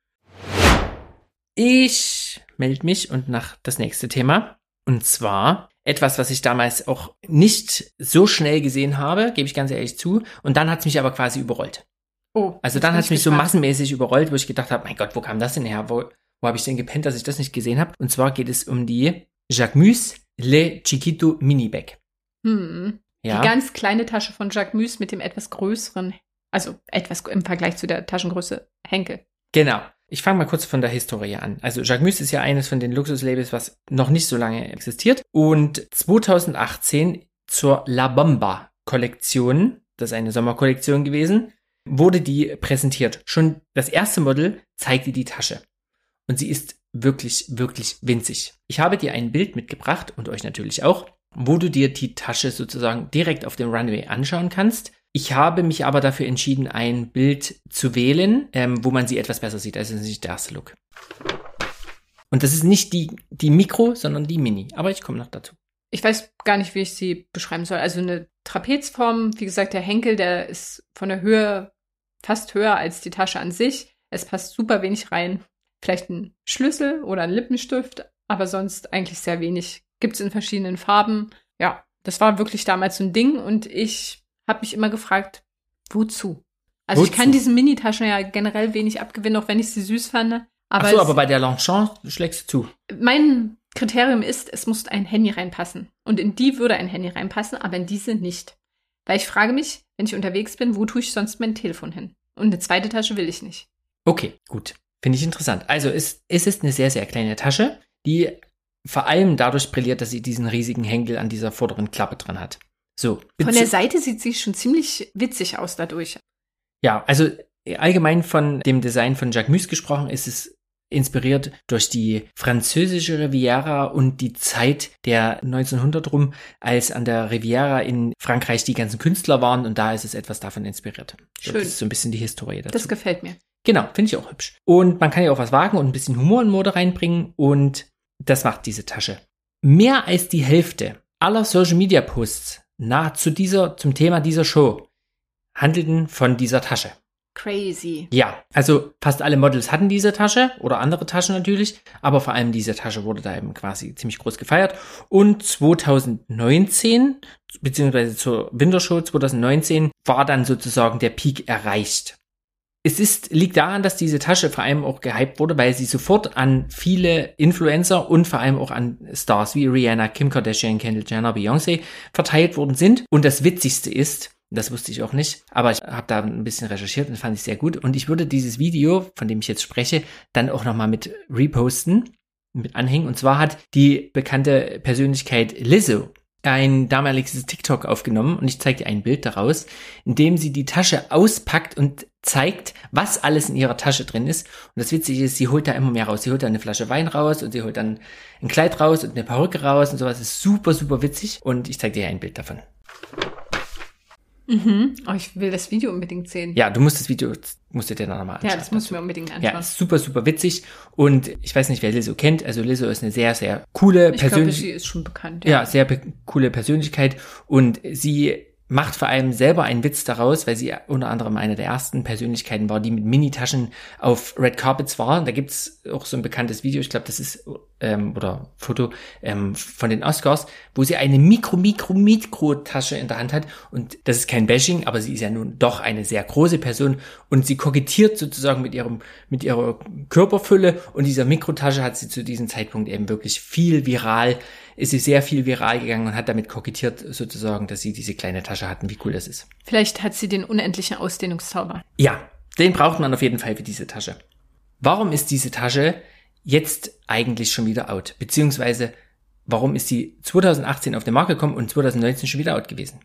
Ich melde mich und nach das nächste Thema. Und zwar etwas, was ich damals auch nicht so schnell gesehen habe, gebe ich ganz ehrlich zu. Und dann hat es mich aber quasi überrollt. Oh, also dann hat es mich so massenmäßig überrollt, wo ich gedacht habe, mein Gott, wo kam das denn her? Wo habe ich denn gepennt, dass ich das nicht gesehen habe? Und zwar geht es um die Jacquemus Le Chiquito Mini Bag. Ja. Die ganz kleine Tasche von Jacquemus mit dem etwas größeren, also etwas im Vergleich zu der Taschengröße Henkel. Genau. Ich fange mal kurz von der Historie an. Also Jacquemus ist ja eines von den Luxuslabels, was noch nicht so lange existiert. Und 2018 zur La Bomba Kollektion, das ist eine Sommerkollektion gewesen, wurde die präsentiert. Schon das erste Model zeigte die Tasche. Und sie ist wirklich, wirklich winzig. Ich habe dir ein Bild mitgebracht und euch natürlich auch, wo du dir die Tasche sozusagen direkt auf dem Runway anschauen kannst. Ich habe mich aber dafür entschieden, ein Bild zu wählen, wo man sie etwas besser sieht. Also das ist nicht der erste Look. Und das ist nicht die Mikro, sondern die Mini. Aber ich komme noch dazu. Ich weiß gar nicht, wie ich sie beschreiben soll. Also eine Trapezform, wie gesagt, der Henkel, der ist von der Höhe fast höher als die Tasche an sich. Es passt super wenig rein. Vielleicht ein Schlüssel oder ein Lippenstift, aber sonst eigentlich sehr wenig. Gibt's in verschiedenen Farben. Ja, das war wirklich damals so ein Ding und ich habe mich immer gefragt, wozu? Also ich kann diesen Mini-Taschen ja generell wenig abgewinnen, auch wenn ich sie süß fand. Aber bei der Longchamp schlägst du zu. Mein Kriterium ist, es muss ein Handy reinpassen. Und in die würde ein Handy reinpassen, aber in diese nicht. Weil ich frage mich, wenn ich unterwegs bin, wo tue ich sonst mein Telefon hin? Und eine zweite Tasche will ich nicht. Okay, gut. Finde ich interessant. Also es ist eine sehr, sehr kleine Tasche, die vor allem dadurch brilliert, dass sie diesen riesigen Henkel an dieser vorderen Klappe dran hat. So. Von der Seite sieht sie schon ziemlich witzig aus dadurch. Ja, also allgemein von dem Design von Jacquemus gesprochen, ist es inspiriert durch die französische Riviera und die Zeit der 1900 rum, als an der Riviera in Frankreich die ganzen Künstler waren und da ist es etwas davon inspiriert. Schön. Das ist so ein bisschen die Historie dazu. Das gefällt mir. Genau, finde ich auch hübsch. Und man kann ja auch was wagen und ein bisschen Humor in Mode reinbringen und das macht diese Tasche. Mehr als die Hälfte aller Social-Media-Posts zum Thema dieser Show handelten von dieser Tasche. Crazy. Ja, also fast alle Models hatten diese Tasche oder andere Taschen natürlich, aber vor allem diese Tasche wurde da eben quasi ziemlich groß gefeiert. Und 2019, beziehungsweise zur Wintershow 2019, war dann sozusagen der Peak erreicht. Liegt daran, dass diese Tasche vor allem auch gehypt wurde, weil sie sofort an viele Influencer und vor allem auch an Stars wie Rihanna, Kim Kardashian, Kendall Jenner, Beyoncé verteilt worden sind. Und das Witzigste ist, das wusste ich auch nicht, aber ich habe da ein bisschen recherchiert und fand ich sehr gut. Und ich würde dieses Video, von dem ich jetzt spreche, dann auch nochmal mit reposten, mit anhängen. Und zwar hat die bekannte Persönlichkeit Lizzo ein damaliges TikTok aufgenommen und ich zeige dir ein Bild daraus, in dem sie die Tasche auspackt und zeigt, was alles in ihrer Tasche drin ist. Und das Witzige ist, sie holt da immer mehr raus. Sie holt da eine Flasche Wein raus und sie holt dann ein Kleid raus und eine Perücke raus und sowas. Das ist super, super witzig und ich zeige dir ein Bild davon. Mhm. Oh, ich will das Video unbedingt sehen. Ja, du musst du dir dann nochmal anschauen. Ja, das musst du mir unbedingt anschauen. Ja, ist super, super witzig und ich weiß nicht, wer Lizzo kennt. Also Lizzo ist eine sehr, sehr coole Persönlichkeit. Ich glaube, sie ist schon bekannt. Ja, sehr coole Persönlichkeit und sie macht vor allem selber einen Witz daraus, weil sie unter anderem eine der ersten Persönlichkeiten war, die mit Mini-Taschen auf Red Carpets war. Da gibt's auch so ein bekanntes Video, ich glaube, das ist, oder Foto von den Oscars, wo sie eine Mikro-Tasche in der Hand hat. Und das ist kein Bashing, aber sie ist ja nun doch eine sehr große Person und sie kokettiert sozusagen mit ihrer Körperfülle und dieser Mikrotasche hat sie zu diesem Zeitpunkt eben wirklich ist sie sehr viel viral gegangen und hat damit kokettiert sozusagen, dass sie diese kleine Tasche hatten, wie cool das ist. Vielleicht hat sie den unendlichen Ausdehnungszauber. Ja, den braucht man auf jeden Fall für diese Tasche. Warum ist diese Tasche jetzt eigentlich schon wieder out? Beziehungsweise, warum ist sie 2018 auf den Markt gekommen und 2019 schon wieder out gewesen?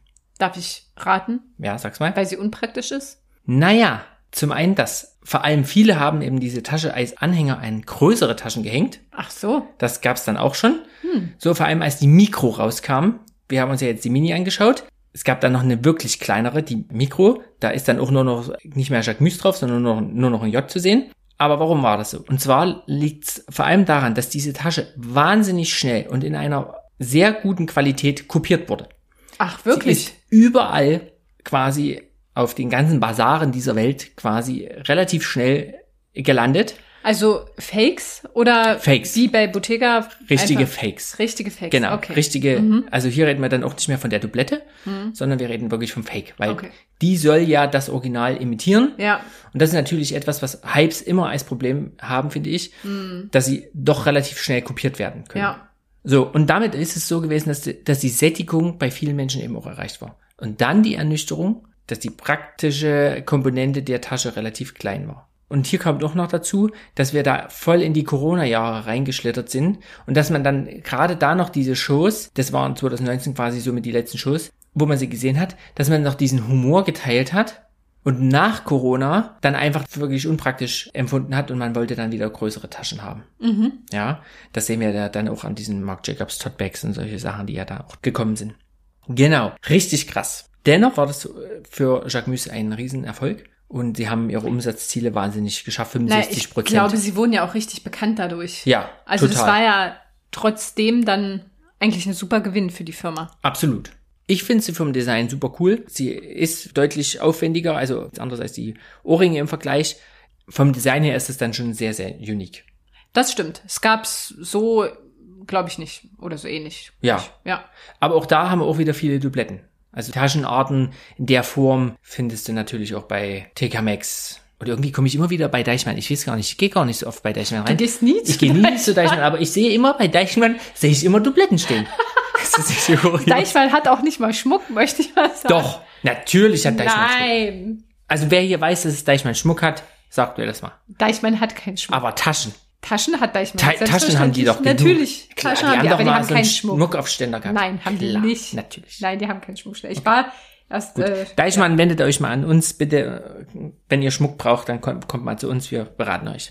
Darf ich raten? Ja, sag's mal. Weil sie unpraktisch ist? Naja, zum einen das. Vor allem viele haben eben diese Tasche als Anhänger an größere Taschen gehängt. Ach so. Das gab's dann auch schon. So vor allem als die Mikro rauskam. Wir haben uns ja jetzt die Mini angeschaut. Es gab dann noch eine wirklich kleinere, die Mikro. Da ist dann auch nur noch nicht mehr Jacquemus drauf, sondern nur noch ein J zu sehen. Aber warum war das so? Und zwar liegt's vor allem daran, dass diese Tasche wahnsinnig schnell und in einer sehr guten Qualität kopiert wurde. Ach, wirklich? Sie ist überall quasi auf den ganzen Basaren dieser Welt quasi relativ schnell gelandet. Also Fakes oder Fakes. wie bei Bottega? Richtige Fakes. Richtige Fakes, Genau, okay. richtige, also hier reden wir dann auch nicht mehr von der Dublette, sondern wir reden wirklich vom Fake, weil die soll ja das Original imitieren. Ja. Und das ist natürlich etwas, was Hypes immer als Problem haben, finde ich, dass sie doch relativ schnell kopiert werden können. Ja. So, und damit ist es so gewesen, dass die Sättigung bei vielen Menschen eben auch erreicht war. Und dann die Ernüchterung, dass die praktische Komponente der Tasche relativ klein war. Und hier kommt auch noch dazu, dass wir da voll in die Corona-Jahre reingeschlittert sind und dass man dann gerade da noch diese Shows, das waren 2019 quasi somit die letzten Shows, wo man sie gesehen hat, dass man noch diesen Humor geteilt hat und nach Corona dann einfach wirklich unpraktisch empfunden hat und man wollte dann wieder größere Taschen haben. Ja, das sehen wir ja dann auch an diesen Marc Jacobs Tote Bags und solche Sachen, die ja da auch gekommen sind. Genau, richtig krass. Dennoch war das für Jacquemus ein Riesenerfolg. Und sie haben ihre Umsatzziele wahnsinnig geschafft, 65%. Ich glaube, sie wurden ja auch richtig bekannt dadurch. Ja, also total. Das war ja trotzdem dann eigentlich ein super Gewinn für die Firma. Absolut. Ich finde sie vom Design super cool. Sie ist deutlich aufwendiger, also anders als die Ohrringe im Vergleich. Vom Design her ist es dann schon sehr, sehr unique. Das stimmt. Es gab's so, glaube ich nicht. Oder so ähnlich. Ja. Ja. Aber auch da haben wir auch wieder viele Dubletten. Also Taschenarten in der Form findest du natürlich auch bei TK Maxx. Und irgendwie komme ich immer wieder bei Deichmann. Ich weiß gar nicht, ich gehe gar nicht so oft bei Deichmann rein. Du gehst nie zu Ich gehe nie zu Deichmann, aber ich sehe immer bei Deichmann, sehe ich immer Dubletten stehen. Das ist nicht so Deichmann hat auch nicht mal Schmuck, möchte ich mal sagen. Doch, natürlich hat Deichmann Schmuck. Nein. Also wer hier weiß, dass es Deichmann Schmuck hat, sagt mir das mal. Deichmann hat keinen Schmuck. Aber Taschen. Taschen hat Deichmann. Taschen haben die doch genug. Natürlich. Klar, Taschen haben die, doch aber die mal haben so keinen einen Schmuck. Schmuckaufständer gehabt. Nein, haben die Klar, nicht. Natürlich. Nein, die haben keinen Schmuckständer. Ich war erst... Deichmann, wendet euch mal an uns, bitte. Wenn ihr Schmuck braucht, dann kommt mal zu uns, wir beraten euch.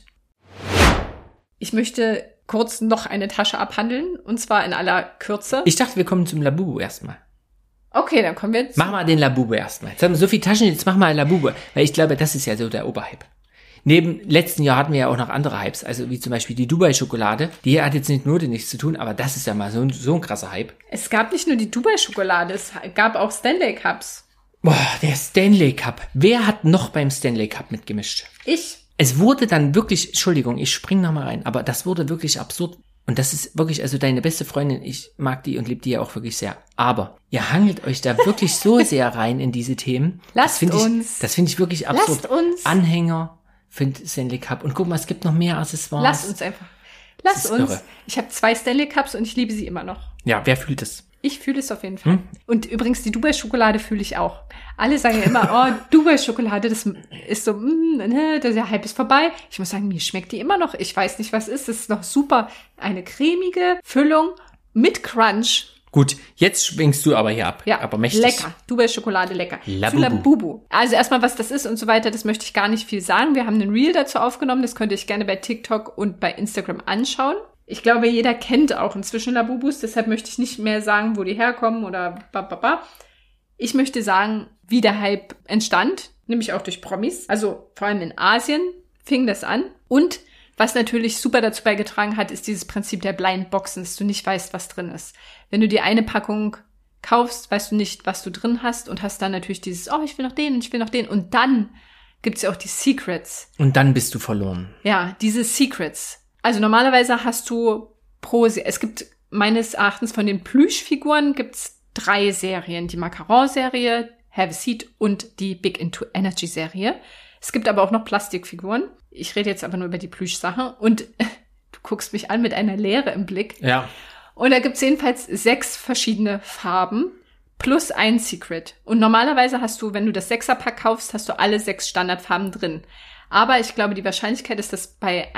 Ich möchte kurz noch eine Tasche abhandeln, und zwar in aller Kürze. Ich dachte, wir kommen zum Labubu erstmal. Okay, dann kommen wir jetzt. Mach mal den Labubu erstmal. Jetzt haben wir so viele Taschen, jetzt mach mal Labubu. Weil ich glaube, das ist ja so der Oberhype. Neben letzten Jahr hatten wir ja auch noch andere Hypes, also wie zum Beispiel die Dubai-Schokolade. Die hat jetzt mit Mode nichts zu tun, aber das ist ja mal so ein krasser Hype. Es gab nicht nur die Dubai-Schokolade, es gab auch Stanley Cups. Boah, der Stanley Cup. Wer hat noch beim Stanley Cup mitgemischt? Ich. Es wurde dann wirklich, Entschuldigung, ich spring noch mal rein, aber das wurde wirklich absurd. Und das ist wirklich, also deine beste Freundin, ich mag die und liebe die ja auch wirklich sehr. Aber ihr hangelt euch da wirklich so sehr rein in diese Themen. Das finde ich wirklich absurd. Lasst uns. Anhänger für den Stanley Cup. Und guck mal, es gibt noch mehr Accessoires. Lasst uns einfach. Lasst uns. Irre. Ich habe 2 Stanley Cups und ich liebe sie immer noch. Ja, wer fühlt es? Ich fühle es auf jeden Fall. Und übrigens, die Dubai-Schokolade fühle ich auch. Alle sagen ja immer, oh, Dubai-Schokolade, das ist so, der Hype ist vorbei. Ich muss sagen, mir schmeckt die immer noch. Ich weiß nicht, was ist. Das ist noch super. Eine cremige Füllung mit Crunch. Gut, jetzt schwingst du aber hier ab. Ja, aber mächtig. Lecker. Dubai-Schokolade, lecker. Labubu. Zu Labubu. Also erstmal, was das ist und so weiter, das möchte ich gar nicht viel sagen. Wir haben einen Reel dazu aufgenommen. Das könnt ihr euch gerne bei TikTok und bei Instagram anschauen. Ich glaube, jeder kennt auch inzwischen Labubus, deshalb möchte ich nicht mehr sagen, wo die herkommen oder bababa. Ich möchte sagen, wie der Hype entstand, nämlich auch durch Promis. Also vor allem in Asien fing das an. Und was natürlich super dazu beigetragen hat, ist dieses Prinzip der Blind Boxen, dass du nicht weißt, was drin ist. Wenn du dir eine Packung kaufst, weißt du nicht, was du drin hast und hast dann natürlich dieses, oh, ich will noch den und ich will noch den. Und dann gibt's ja auch die Secrets. Und dann bist du verloren. Ja, diese Secrets. Also normalerweise hast du es gibt meines Erachtens von den Plüschfiguren gibt's 3 Serien. Die Macaron-Serie, Have a Seat und die Big Into Energy-Serie. Es gibt aber auch noch Plastikfiguren. Ich rede jetzt aber nur über die Plüschsache. Und du guckst mich an mit einer Leere im Blick. Ja. Und da gibt's jedenfalls 6 verschiedene Farben plus ein Secret. Und normalerweise hast du, wenn du das 6er-Pack kaufst, hast du alle 6 Standardfarben drin. Aber ich glaube, die Wahrscheinlichkeit ist, dass bei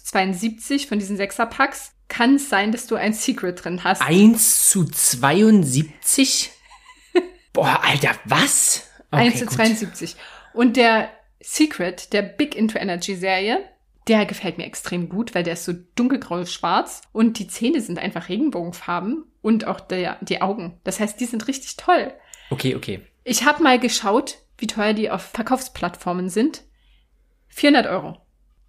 1:72 von diesen 6er-Packs kann es sein, dass du ein Secret drin hast. 1:72? Boah, Alter, was? Okay, 1 zu 72. Und der Secret, der Big Into Energy Serie, der gefällt mir extrem gut, weil der ist so dunkelgrau-schwarz und die Zähne sind einfach Regenbogenfarben und auch die Augen. Das heißt, die sind richtig toll. Okay. Ich habe mal geschaut, wie teuer die auf Verkaufsplattformen sind. 400 €.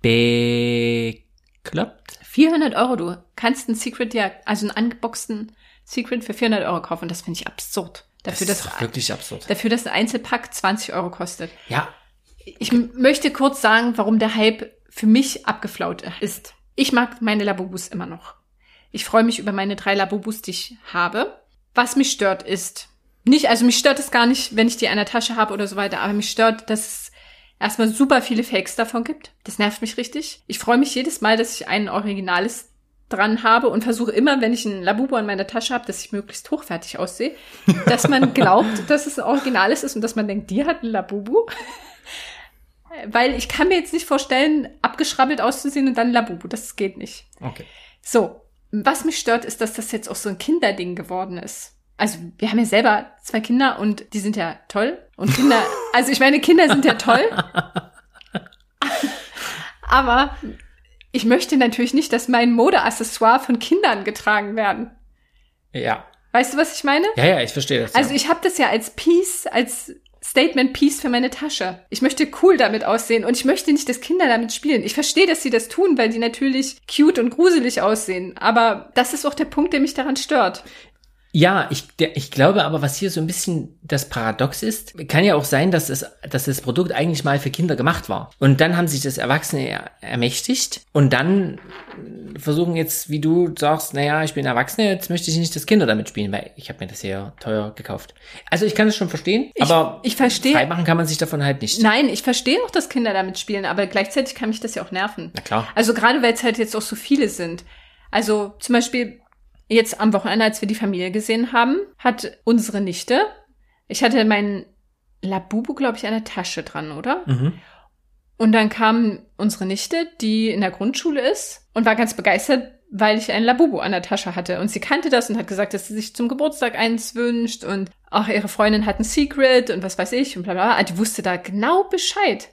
Bekloppt? 400 €, du kannst ein Secret also einen unboxten Secret für 400 € kaufen. Das finde ich absurd. Das ist doch wirklich absurd. Dafür, dass ein Einzelpack 20 € kostet. Ja. Ich möchte kurz sagen, warum der Hype für mich abgeflaut ist. Ich mag meine Labubus immer noch. Ich freue mich über meine 3 Labubus, die ich habe. Was mich stört ist, mich stört es gar nicht, wenn ich die in der Tasche habe oder so weiter, aber mich stört, dass es erstmal super viele Fakes davon gibt. Das nervt mich richtig. Ich freue mich jedes Mal, dass ich ein Originales dran habe und versuche immer, wenn ich ein Labubu in meiner Tasche habe, dass ich möglichst hochwertig aussehe, dass man glaubt, dass es ein Originales ist und dass man denkt, die hat ein Labubu. Weil ich kann mir jetzt nicht vorstellen, abgeschrabbelt auszusehen und dann Labubu. Das geht nicht. Okay. So, was mich stört, ist, dass das jetzt auch so ein Kinderding geworden ist. Also wir haben ja selber 2 Kinder und die sind ja toll. Und Kinder sind ja toll. Aber ich möchte natürlich nicht, dass mein Modeaccessoire von Kindern getragen werden. Ja. Weißt du, was ich meine? Ja, ich verstehe das. Also ich habe das ja als Statement-Piece für meine Tasche. Ich möchte cool damit aussehen und ich möchte nicht, dass Kinder damit spielen. Ich verstehe, dass sie das tun, weil die natürlich cute und gruselig aussehen. Aber das ist auch der Punkt, der mich daran stört. Ja, ich glaube aber, was hier so ein bisschen das Paradox ist, kann ja auch sein, dass das Produkt eigentlich mal für Kinder gemacht war. Und dann haben sich das Erwachsene ermächtigt und dann versuchen jetzt, wie du sagst, naja, ich bin Erwachsene, jetzt möchte ich nicht, dass Kinder damit spielen, weil ich habe mir das sehr teuer gekauft. Also ich kann es schon verstehen, aber ich verstehe. Freimachen kann man sich davon halt nicht. Nein, ich verstehe auch, dass Kinder damit spielen, aber gleichzeitig kann mich das ja auch nerven. Na klar. Also gerade, weil es halt jetzt auch so viele sind. Also zum Beispiel jetzt am Wochenende, als wir die Familie gesehen haben, hat unsere Nichte, ich hatte meinen Labubu, glaube ich, an der Tasche dran, oder? Mhm. Und dann kam unsere Nichte, die in der Grundschule ist und war ganz begeistert, weil ich einen Labubu an der Tasche hatte. Und sie kannte das und hat gesagt, dass sie sich zum Geburtstag eins wünscht und auch ihre Freundin hat ein Secret und was weiß ich und bla bla. Die wusste da genau Bescheid.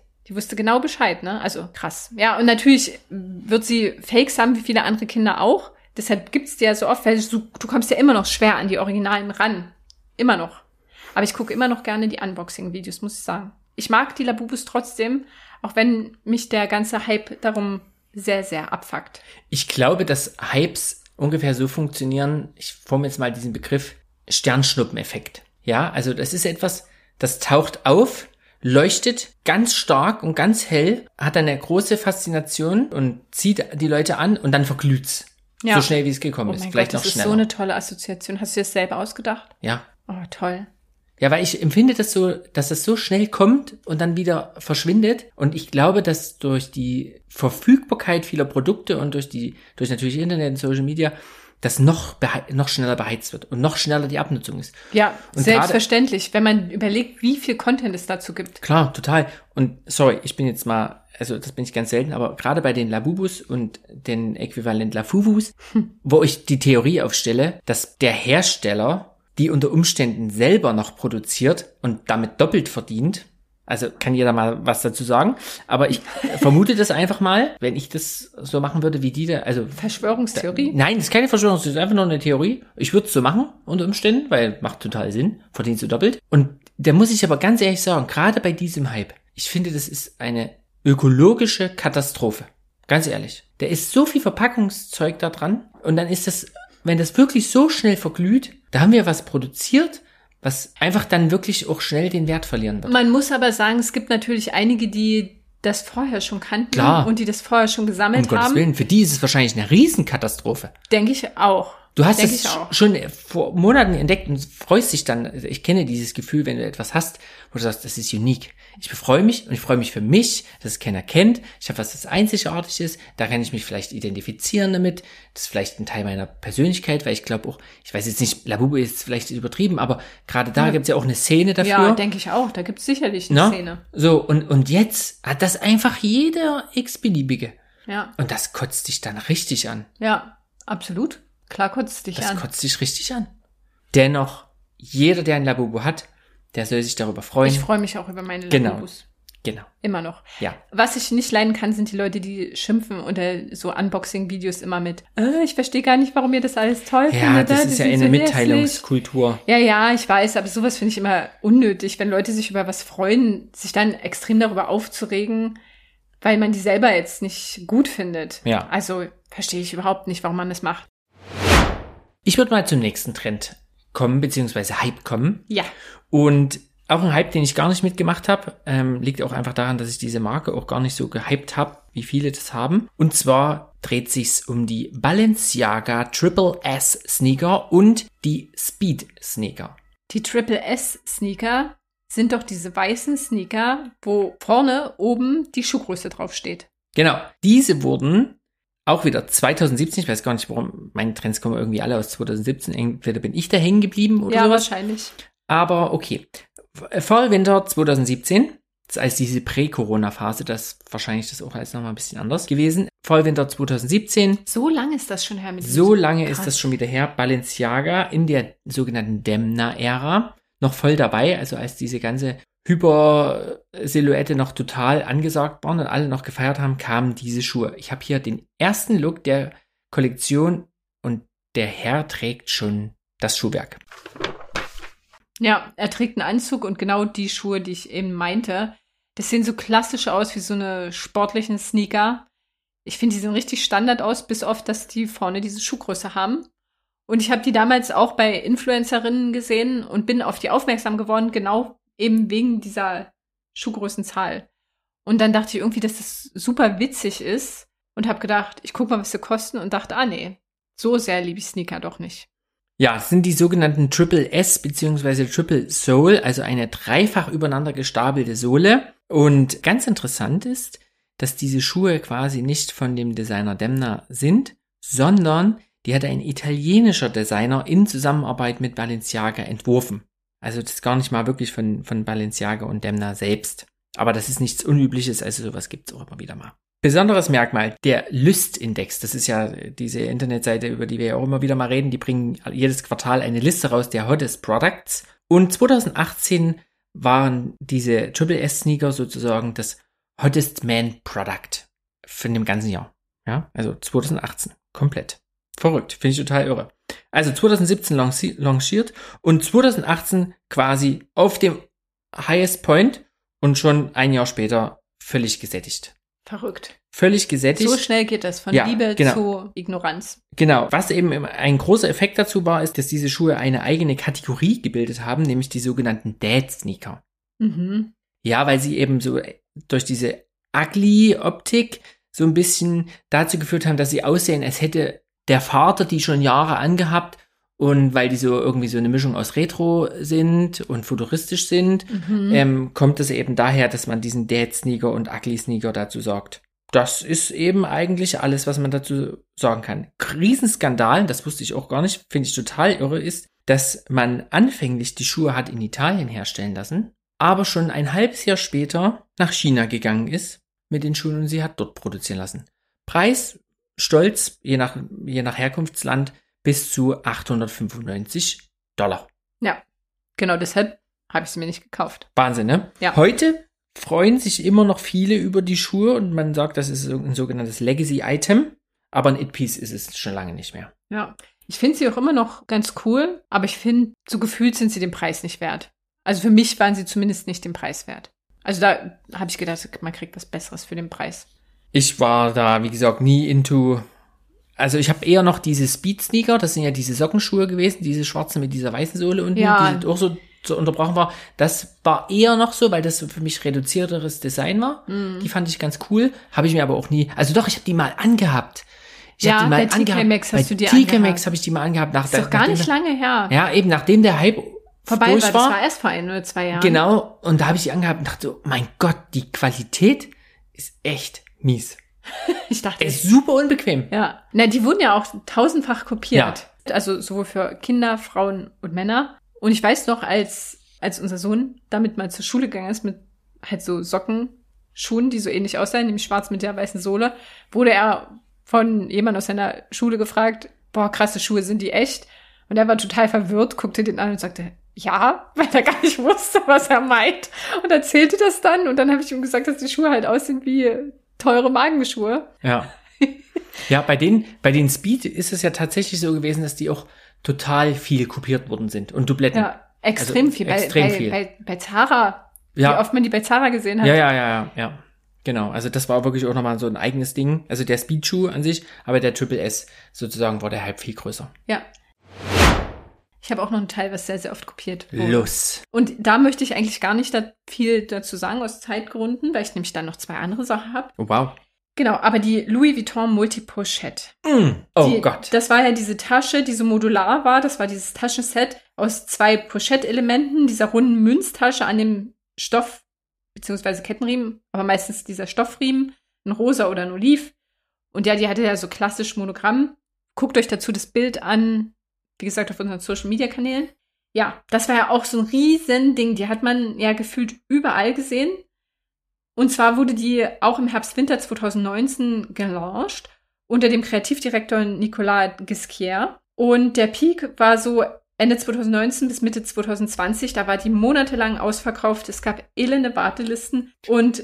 Ne? Also krass. Ja, und natürlich wird sie Fakes haben, wie viele andere Kinder auch. Deshalb gibt's die ja so oft, weil du kommst ja immer noch schwer an die Originalen ran. Immer noch. Aber ich gucke immer noch gerne die Unboxing-Videos, muss ich sagen. Ich mag die Labubus trotzdem, auch wenn mich der ganze Hype darum sehr, sehr abfuckt. Ich glaube, dass Hypes ungefähr so funktionieren, ich forme jetzt mal diesen Begriff, Sternschnuppeneffekt. Ja, also das ist etwas, das taucht auf, leuchtet ganz stark und ganz hell, hat eine große Faszination und zieht die Leute an und dann verglüht's. Ja. So schnell, wie es gekommen ist. Vielleicht noch schneller. Das ist so eine tolle Assoziation. Hast du das selber ausgedacht? Ja. Oh, toll. Ja, weil ich empfinde das so, dass es so schnell kommt und dann wieder verschwindet. Und ich glaube, dass durch die Verfügbarkeit vieler Produkte und durch natürlich Internet und Social Media das noch schneller beheizt wird und noch schneller die Abnutzung ist. Ja, und selbstverständlich, wenn man überlegt, wie viel Content es dazu gibt. Klar, total. Und sorry, ich bin jetzt mal, also das bin ich ganz selten, aber gerade bei den Labubus und den Äquivalent Lafuvus, wo ich die Theorie aufstelle, dass der Hersteller die unter Umständen selber noch produziert und damit doppelt verdient. Also kann jeder mal was dazu sagen. Aber ich vermute das einfach mal, wenn ich das so machen würde wie die da. Also Verschwörungstheorie? Nein, das ist keine Verschwörungstheorie, das ist einfach nur eine Theorie. Ich würde es so machen unter Umständen, weil macht total Sinn, verdienst du doppelt. Und da muss ich aber ganz ehrlich sagen, gerade bei diesem Hype, ich finde, das ist eine ökologische Katastrophe. Ganz ehrlich. Da ist so viel Verpackungszeug da dran und dann ist das, wenn das wirklich so schnell verglüht, da haben wir was produziert, was einfach dann wirklich auch schnell den Wert verlieren wird. Man muss aber sagen, es gibt natürlich einige, die das vorher schon kannten. Klar. Und die das vorher schon gesammelt haben. Um Gottes Willen, für die ist es wahrscheinlich eine Riesenkatastrophe. Denke ich auch. Du hast es schon vor Monaten entdeckt und freust dich dann. Ich kenne dieses Gefühl, wenn du etwas hast, wo du sagst, das ist unique. Ich freue mich und ich freue mich für mich, dass es keiner kennt. Ich habe was, das einzigartig ist. Da kann ich mich vielleicht identifizieren damit. Das ist vielleicht ein Teil meiner Persönlichkeit, weil ich glaube auch, ich weiß jetzt nicht, Labubu ist vielleicht übertrieben, aber gerade da gibt's ja auch eine Szene dafür. Ja, denke ich auch. Da gibt's sicherlich eine Szene. So, und jetzt hat das einfach jeder x-beliebige. Ja. Und das kotzt dich dann richtig an. Ja, absolut. Klar kotzt dich an. Das kotzt dich richtig an. Dennoch, jeder, der ein Labubu hat, der soll sich darüber freuen. Ich freue mich auch über meine Lagobus. Genau. Immer noch. Ja. Was ich nicht leiden kann, sind die Leute, die schimpfen unter so Unboxing-Videos immer mit, ich verstehe gar nicht, warum ihr das alles toll findet. Ja, das ist ja eine Mitteilungskultur. Ja, ich weiß, aber sowas finde ich immer unnötig, wenn Leute sich über was freuen, sich dann extrem darüber aufzuregen, weil man die selber jetzt nicht gut findet. Ja. Also verstehe ich überhaupt nicht, warum man das macht. Ich würde mal zum nächsten Trend kommen, beziehungsweise Hype kommen. Ja. Und auch ein Hype, den ich gar nicht mitgemacht habe, liegt auch einfach daran, dass ich diese Marke auch gar nicht so gehypt habe, wie viele das haben. Und zwar dreht sich's um die Balenciaga Triple S Sneaker und die Speed Sneaker. Die Triple S Sneaker sind doch diese weißen Sneaker, wo vorne oben die Schuhgröße draufsteht. Genau, diese wurden auch wieder 2017, ich weiß gar nicht, warum, meine Trends kommen irgendwie alle aus 2017, entweder bin ich da hängen geblieben oder sowas. Ja, wahrscheinlich. Aber okay. Fall, Winter 2017, das ist als diese Prä-Corona-Phase, das wahrscheinlich das auch alles nochmal ein bisschen anders gewesen. Fall, Winter 2017. So lange ist das schon her mit So lange ist das schon wieder her. Balenciaga in der sogenannten Demna-Ära noch voll dabei, also als diese ganze Hyper-Silhouette noch total angesagt waren und alle noch gefeiert haben, kamen diese Schuhe. Ich habe hier den ersten Look der Kollektion und der Herr trägt schon das Schuhwerk. Ja, er trägt einen Anzug und genau die Schuhe, die ich eben meinte. Das sehen so klassisch aus wie so eine sportlichen Sneaker. Ich finde, die sehen richtig Standard aus, bis auf, dass die vorne diese Schuhgröße haben. Und ich habe die damals auch bei Influencerinnen gesehen und bin auf die aufmerksam geworden, genau eben wegen dieser Schuhgrößenzahl. Und dann dachte ich irgendwie, dass das super witzig ist und habe gedacht, ich guck mal, was sie kosten und dachte, nee, so sehr liebe ich Sneaker doch nicht. Ja, es sind die sogenannten Triple S bzw. Triple Sole, also eine dreifach übereinander gestapelte Sohle. Und ganz interessant ist, dass diese Schuhe quasi nicht von dem Designer Demna sind, sondern die hat ein italienischer Designer in Zusammenarbeit mit Balenciaga entworfen. Also das ist gar nicht mal wirklich von Balenciaga und Demna selbst. Aber das ist nichts Unübliches, also sowas gibt's auch immer wieder mal. Besonderes Merkmal, der Lyst-Index, das ist ja diese Internetseite, über die wir ja auch immer wieder mal reden, die bringen jedes Quartal eine Liste raus der Hottest Products. Und 2018 waren diese Triple S Sneaker sozusagen das Hottest Man Product von dem ganzen Jahr. Ja, also 2018, komplett. Verrückt, finde ich total irre. Also 2017 lanciert und 2018 quasi auf dem Highest Point und schon ein Jahr später völlig gesättigt. Verrückt. Völlig gesättigt. So schnell geht das, von Liebe zu Ignoranz. Genau. Was eben ein großer Effekt dazu war, ist, dass diese Schuhe eine eigene Kategorie gebildet haben, nämlich die sogenannten Dad-Sneaker. Mhm. Ja, weil sie eben so durch diese Ugly-Optik so ein bisschen dazu geführt haben, dass sie aussehen, als hätte der Vater die schon Jahre angehabt. Und weil die so irgendwie so eine Mischung aus Retro sind und futuristisch sind, kommt es eben daher, dass man diesen Dad-Sneaker und Ugly-Sneaker dazu sagt. Das ist eben eigentlich alles, was man dazu sagen kann. Riesenskandal, das wusste ich auch gar nicht, finde ich total irre, ist, dass man anfänglich die Schuhe hat in Italien herstellen lassen, aber schon ein halbes Jahr später nach China gegangen ist mit den Schuhen und sie hat dort produzieren lassen. Preis, Stolz, je nach Herkunftsland, bis zu $895. Ja, genau deshalb habe ich sie mir nicht gekauft. Wahnsinn, ne? Ja. Heute freuen sich immer noch viele über die Schuhe und man sagt, das ist ein sogenanntes Legacy-Item, aber ein It-Piece ist es schon lange nicht mehr. Ja, ich finde sie auch immer noch ganz cool, aber ich finde, so gefühlt sind sie den Preis nicht wert. Also für mich waren sie zumindest nicht den Preis wert. Also da habe ich gedacht, man kriegt was Besseres für den Preis. Ich war da, wie gesagt, nie into. Also ich habe eher noch diese Speed-Sneaker, das sind ja diese Sockenschuhe gewesen, diese schwarzen mit dieser weißen Sohle unten, die auch so unterbrochen war. Das war eher noch so, weil das für mich reduzierteres Design war. Die fand ich ganz cool, habe ich mir aber auch nie, also doch, ich habe die mal angehabt. Bei TK Maxx hast du die angehabt. Bei TK Maxx habe ich die mal angehabt. Das ist doch gar nicht lange her. Ja, eben nachdem der Hype vorbei war. Das war erst vor 1 oder 2 Jahren. Genau, und da habe ich die angehabt und dachte so, mein Gott, die Qualität ist echt mies. Ich dachte, ist super unbequem. Ja. Na, die wurden ja auch tausendfach kopiert. Ja. Also sowohl für Kinder, Frauen und Männer. Und ich weiß noch, als unser Sohn damit mal zur Schule gegangen ist mit halt so Sockenschuhen, die so ähnlich aussahen, nämlich schwarz mit der weißen Sohle, wurde er von jemandem aus seiner Schule gefragt, boah, krasse Schuhe, sind die echt? Und er war total verwirrt, guckte den an und sagte, ja, weil er gar nicht wusste, was er meint und erzählte das dann und dann habe ich ihm gesagt, dass die Schuhe halt aussehen wie teure Markenschuhe. Ja. Ja, bei den Speed ist es ja tatsächlich so gewesen, dass die auch total viel kopiert worden sind und Dubletten. Ja, extrem also viel. Extrem viel. Bei Zara, ja. Wie oft man die bei Zara gesehen hat. Ja. Genau, also das war wirklich auch nochmal so ein eigenes Ding. Also der Speed-Schuh an sich, aber der Triple S sozusagen war der Hype viel größer. Ja. Ich habe auch noch ein Teil, was sehr, sehr oft kopiert wurde. Los. Und da möchte ich eigentlich gar nicht viel dazu sagen, aus Zeitgründen, weil ich nämlich dann noch 2 andere Sachen habe. Oh, wow. Genau, aber die Louis Vuitton Multi-Pochette. Gott. Das war ja diese Tasche, die so modular war. Das war dieses Taschenset aus 2 Pochette-Elementen, dieser runden Münztasche an dem Stoff, beziehungsweise Kettenriemen, aber meistens dieser Stoffriemen, ein rosa oder ein Oliv. Und ja, die hatte ja so klassisch Monogramm. Guckt euch dazu das Bild an, wie gesagt, auf unseren Social-Media-Kanälen. Ja, das war ja auch so ein Riesending. Die hat man ja gefühlt überall gesehen. Und zwar wurde die auch im Herbst-Winter 2019 gelauncht unter dem Kreativdirektor Nicolas Ghesquière. Und der Peak war so Ende 2019 bis Mitte 2020. Da war die monatelang ausverkauft. Es gab elende Wartelisten und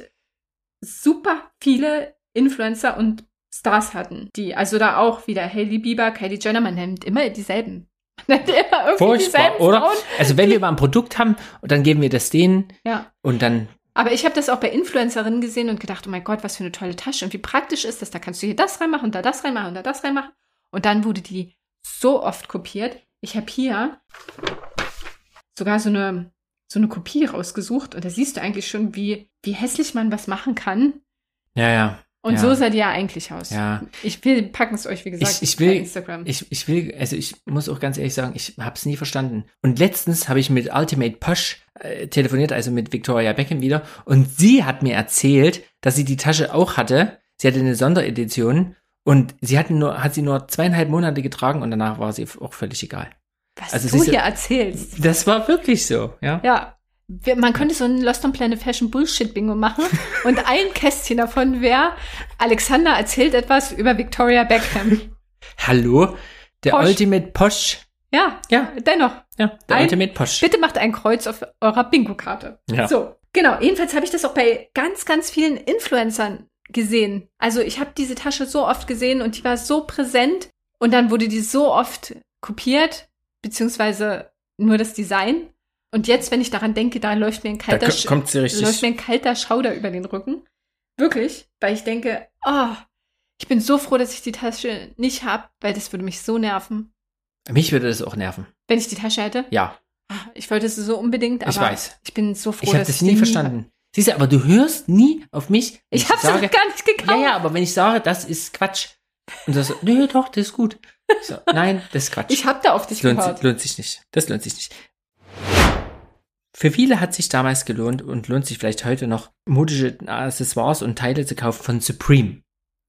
super viele Influencer und Stars hatten die. Also da auch wieder Hailey Bieber, Kylie Jenner. Man nennt immer dieselben. Man nennt immer irgendwie furchtbar, dieselben oder? Frauen. Also wenn wir mal ein Produkt haben, dann geben wir das denen und dann... Aber ich habe das auch bei Influencerinnen gesehen und gedacht, oh mein Gott, was für eine tolle Tasche. Und wie praktisch ist das? Da kannst du hier das reinmachen und da das reinmachen und da das reinmachen. Und dann wurde die so oft kopiert. Ich habe hier sogar so eine Kopie rausgesucht. Und da siehst du eigentlich schon, wie hässlich man was machen kann. Ja. Und so sah die ja eigentlich aus. Ja. Wir packen es euch, wie gesagt, bei Instagram. Ich muss auch ganz ehrlich sagen, ich habe es nie verstanden. Und letztens habe ich mit Ultimate Posh telefoniert, also mit Victoria Beckham wieder. Und sie hat mir erzählt, dass sie die Tasche auch hatte. Sie hatte eine Sonderedition und sie hat sie nur 2,5 Monate getragen und danach war sie auch völlig egal. Was du hier erzählst. Das war wirklich so, ja. Ja. Man könnte so ein Lost on Planet Fashion Bullshit Bingo machen und ein Kästchen davon wäre, Alexander erzählt etwas über Victoria Beckham. Hallo? Der Posh. Ultimate Posh. Ja, dennoch. Ja, der Ultimate Posh. Bitte macht ein Kreuz auf eurer Bingo-Karte. Ja. So, genau. Jedenfalls habe ich das auch bei ganz, ganz vielen Influencern gesehen. Also ich habe diese Tasche so oft gesehen und die war so präsent und dann wurde die so oft kopiert, beziehungsweise nur das Design. Und jetzt, wenn ich daran denke, da läuft mir ein kalter Schauder über den Rücken. Wirklich, weil ich denke, ich bin so froh, dass ich die Tasche nicht habe, weil das würde mich so nerven. Mich würde das auch nerven. Wenn ich die Tasche hätte? Ja. Ich wollte es so unbedingt, aber ich weiß. Ich bin so froh, dass ich habe das nie verstanden. Siehst du, aber du hörst nie auf mich. Ich habe es gar nicht gekauft. Ja, aber wenn ich sage, das ist Quatsch. Und du sagst, nö, doch, das ist gut. Ich so, nein, das ist Quatsch. Ich habe da auf dich gehört. Lohnt sich nicht. Das lohnt sich nicht. Für viele hat sich damals gelohnt und lohnt sich vielleicht heute noch, modische Accessoires und Teile zu kaufen von Supreme.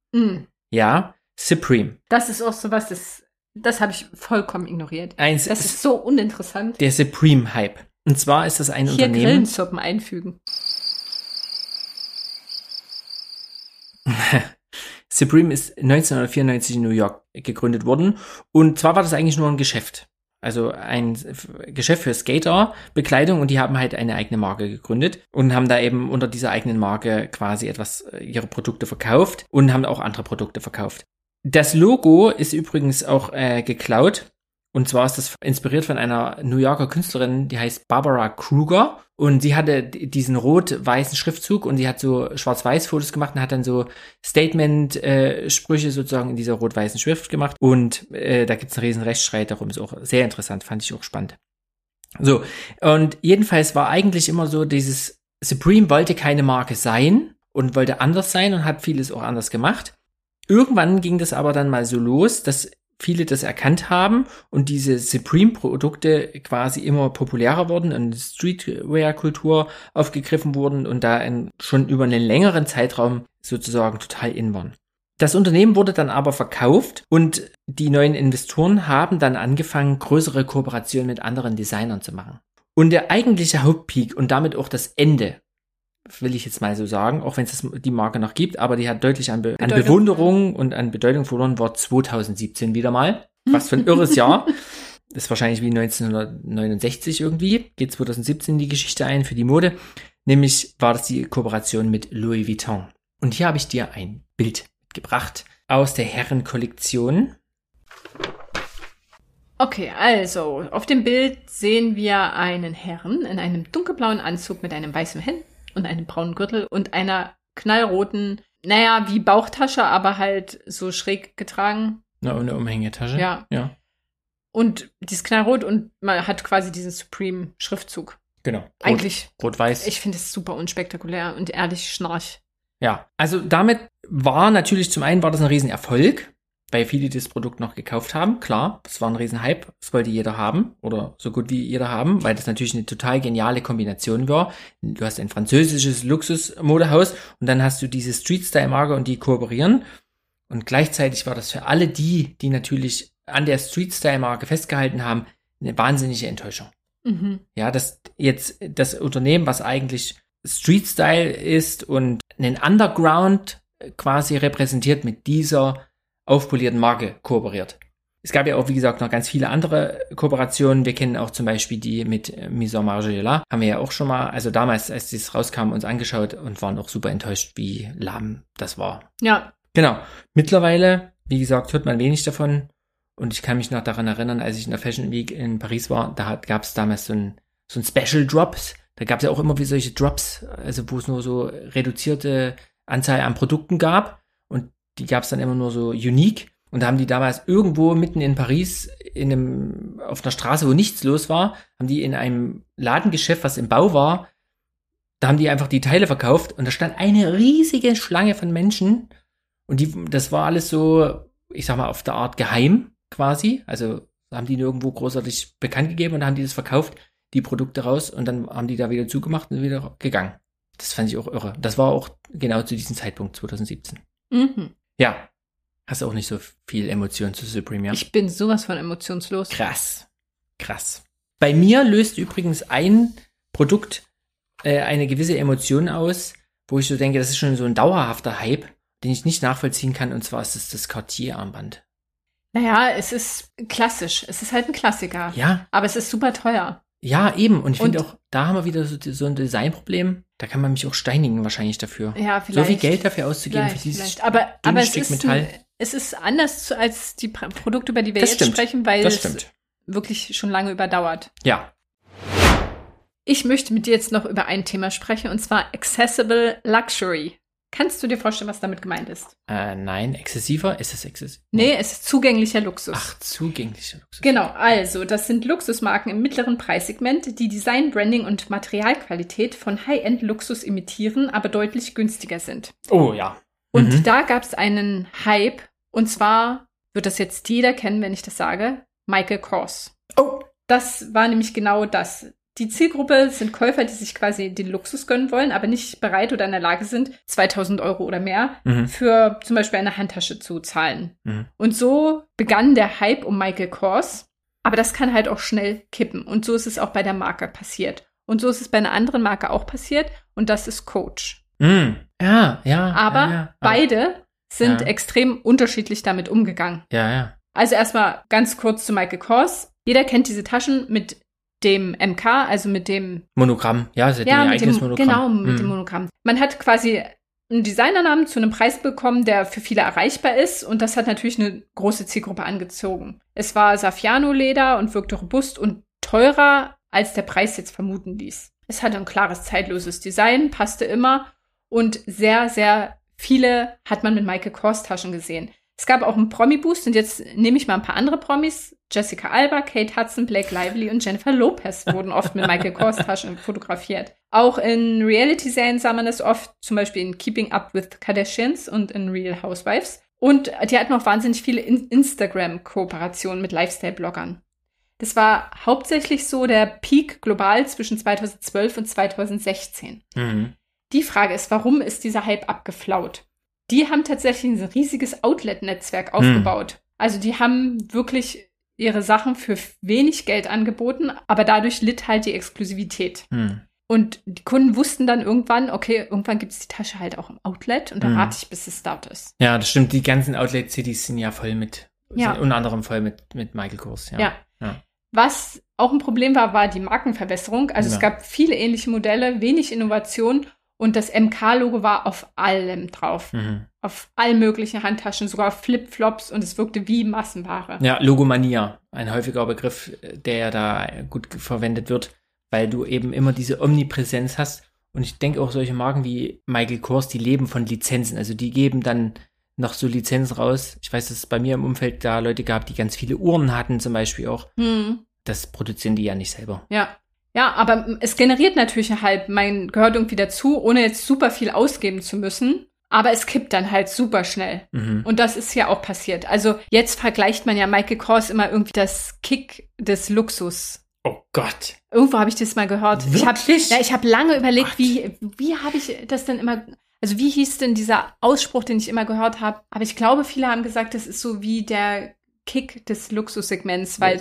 Ja, Supreme. Das ist auch sowas, das habe ich vollkommen ignoriert. Das ist so uninteressant. Der Supreme-Hype. Und zwar ist das ein Unternehmen... Hier Grillensuppen einfügen. Supreme ist 1994 in New York gegründet worden. Und zwar war das eigentlich nur ein Geschäft. Also ein Geschäft für Skater-Bekleidung und die haben halt eine eigene Marke gegründet und haben da eben unter dieser eigenen Marke quasi ihre Produkte verkauft und haben auch andere Produkte verkauft. Das Logo ist übrigens auch geklaut und zwar ist das inspiriert von einer New Yorker Künstlerin, die heißt Barbara Kruger und sie hatte diesen rot-weißen Schriftzug und sie hat so Schwarz-Weiß-Fotos gemacht und hat dann so Statement-Sprüche sozusagen in dieser rot-weißen Schrift gemacht und da gibt's einen riesen Rechtsstreit darum, ist auch sehr interessant, fand ich auch spannend. So, und jedenfalls war eigentlich immer so dieses Supreme wollte keine Marke sein und wollte anders sein und hat vieles auch anders gemacht. Irgendwann ging das aber dann mal so los, dass viele das erkannt haben und diese Supreme-Produkte quasi immer populärer wurden und Streetwear-Kultur aufgegriffen wurden und da schon über einen längeren Zeitraum sozusagen total in waren. Das Unternehmen wurde dann aber verkauft und die neuen Investoren haben dann angefangen, größere Kooperationen mit anderen Designern zu machen. Und der eigentliche Hauptpeak und damit auch das Ende, will ich jetzt mal so sagen, auch wenn es die Marke noch gibt, aber die hat deutlich an Bewunderung und an Bedeutung verloren, war 2017 wieder mal. Was für ein irres Jahr. ist wahrscheinlich wie 1969 irgendwie, geht 2017 die Geschichte ein für die Mode. Nämlich war das die Kooperation mit Louis Vuitton. Und hier habe ich dir ein Bild mitgebracht aus der Herrenkollektion. Okay, also auf dem Bild sehen wir einen Herrn in einem dunkelblauen Anzug mit einem weißen Hemd und einem braunen Gürtel und einer knallroten, naja, wie Bauchtasche, aber halt so schräg getragen. Na, eine Umhängetasche. Ja. Ja. Und dieses knallrot und man hat quasi diesen Supreme-Schriftzug. Genau. Eigentlich. Rot-Weiß. Ich finde es super unspektakulär und ehrlich schnarch. Ja, also damit war natürlich, zum einen war das ein Riesenerfolg, weil viele das Produkt noch gekauft haben. Klar, das war ein Riesenhype, das wollte jeder haben oder so gut wie jeder haben, weil das natürlich eine total geniale Kombination war. Du hast ein französisches Luxusmodehaus und dann hast du diese Street-Style-Marke und die kooperieren. Und gleichzeitig war das für alle die natürlich an der Street-Style-Marke festgehalten haben, eine wahnsinnige Enttäuschung. Mhm. Ja, dass jetzt das Unternehmen, was eigentlich Street-Style ist und einen Underground quasi repräsentiert, mit dieser aufpolierten Marke kooperiert. Es gab ja auch, wie gesagt, noch ganz viele andere Kooperationen. Wir kennen auch zum Beispiel die mit Maison Margiela. Haben wir ja auch schon mal, also damals, als das rauskam, uns angeschaut und waren auch super enttäuscht, wie lahm das war. Ja. Genau. Mittlerweile, wie gesagt, hört man wenig davon. Und ich kann mich noch daran erinnern, als ich in der Fashion Week in Paris war, da gab es damals so ein Special Drops. Da gab es ja auch immer wie solche Drops, also wo es nur so reduzierte Anzahl an Produkten gab. Und die gab es dann immer nur so unique. Und da haben die damals irgendwo mitten in Paris auf einer Straße, wo nichts los war, haben die in einem Ladengeschäft, was im Bau war, da haben die einfach die Teile verkauft. Und da stand eine riesige Schlange von Menschen. Und das war alles so, ich sag mal, auf der Art geheim quasi. Also haben die nirgendwo großartig bekannt gegeben und dann haben die das verkauft, die Produkte raus. Und dann haben die da wieder zugemacht und wieder gegangen. Das fand ich auch irre. Das war auch genau zu diesem Zeitpunkt, 2017. Mhm. Ja. Hast auch nicht so viel Emotion zu Supreme, ja? Ich bin sowas von emotionslos. Krass. Bei mir löst übrigens ein Produkt eine gewisse Emotion aus, wo ich so denke, das ist schon so ein dauerhafter Hype, den ich nicht nachvollziehen kann, und zwar ist es das Cartier-Armband. Naja, es ist klassisch. Es ist halt ein Klassiker. Ja. Aber es ist super teuer. Ja, eben. Und ich finde auch, da haben wir wieder so ein Designproblem. Da kann man mich auch steinigen wahrscheinlich dafür. Ja, vielleicht. So viel Geld dafür auszugeben für dieses aber Stück Metall. Es ist anders als die Produkte, über die wir Das jetzt stimmt. sprechen, weil Das es stimmt. wirklich schon lange überdauert. Ja. Ich möchte mit dir jetzt noch über ein Thema sprechen, und zwar Accessible Luxury. Kannst du dir vorstellen, was damit gemeint ist? Nein, exzessiver? Ist es exzessiv? Nee, es ist zugänglicher Luxus. Ach, zugänglicher Luxus. Genau, also das sind Luxusmarken im mittleren Preissegment, die Design, Branding und Materialqualität von High-End-Luxus imitieren, aber deutlich günstiger sind. Oh, ja. Und da gab es einen Hype, und zwar wird das jetzt jeder kennen, wenn ich das sage, Michael Kors. Oh. Das war nämlich genau das. Die Zielgruppe sind Käufer, die sich quasi den Luxus gönnen wollen, aber nicht bereit oder in der Lage sind, 2.000 € oder mehr für zum Beispiel eine Handtasche zu zahlen. Und so begann der Hype um Michael Kors. Aber das kann halt auch schnell kippen. Und so ist es auch bei der Marke passiert. Und so ist es bei einer anderen Marke auch passiert. Und das ist Coach. Ja. Aber beide sind extrem unterschiedlich damit umgegangen. Ja. Also erstmal ganz kurz zu Michael Kors. Jeder kennt diese Taschen mit dem MK, also mit dem Monogramm. Ja, sie hat ihr eigenes Monogramm. Genau, mit dem Monogramm. Man hat quasi einen Designernamen zu einem Preis bekommen, der für viele erreichbar ist, und das hat natürlich eine große Zielgruppe angezogen. Es war Saffiano-Leder und wirkte robust und teurer, als der Preis jetzt vermuten ließ. Es hatte ein klares, zeitloses Design, passte immer, und sehr, sehr viele hat man mit Michael Kors Taschen gesehen. Es gab auch einen Promi-Boost, und jetzt nehme ich mal ein paar andere Promis. Jessica Alba, Kate Hudson, Blake Lively und Jennifer Lopez wurden oft mit Michael Kors Taschen fotografiert. Auch in Reality-Serien sah man es oft, zum Beispiel in Keeping Up with Kardashians und in Real Housewives. Und die hatten auch wahnsinnig viele Instagram-Kooperationen mit Lifestyle-Bloggern. Das war hauptsächlich so der Peak global zwischen 2012 und 2016. Die Frage ist, warum ist dieser Hype abgeflaut? Die haben tatsächlich ein riesiges Outlet-Netzwerk aufgebaut. Also die haben wirklich ihre Sachen für wenig Geld angeboten, aber dadurch litt halt die Exklusivität. Und die Kunden wussten dann irgendwann, okay, irgendwann gibt es die Tasche halt auch im Outlet, und da warte ich, bis es dort ist. Ja, das stimmt. Die ganzen Outlet-Cities sind ja voll sind unter anderem voll mit Michael Kors. Ja. Was auch ein Problem war, war die Markenverbesserung. Also es gab viele ähnliche Modelle, wenig Innovation und das MK-Logo war auf allem drauf. Auf allen möglichen Handtaschen, sogar auf Flipflops und es wirkte wie Massenware. Ja, Logomania, ein häufiger Begriff, der ja da gut verwendet wird, weil du eben immer diese Omnipräsenz hast. Und ich denke auch solche Marken wie Michael Kors, die leben von Lizenzen. Also die geben dann noch so Lizenzen raus. Ich weiß, dass es bei mir im Umfeld da Leute gab, die ganz viele Uhren hatten zum Beispiel auch. Das produzieren die ja nicht selber. Ja, aber es generiert natürlich halt, man gehört irgendwie dazu, ohne jetzt super viel ausgeben zu müssen. Aber es kippt dann halt super schnell. Und das ist ja auch passiert. Also jetzt vergleicht man ja Michael Kors immer irgendwie das Kick des Luxus. Oh Gott. Irgendwo habe ich das mal gehört. Wirklich? Ich habe lange überlegt, wie habe ich das denn immer, also wie hieß denn dieser Ausspruch, den ich immer gehört habe? Aber ich glaube, viele haben gesagt, das ist so wie der Kick des Luxussegments, weil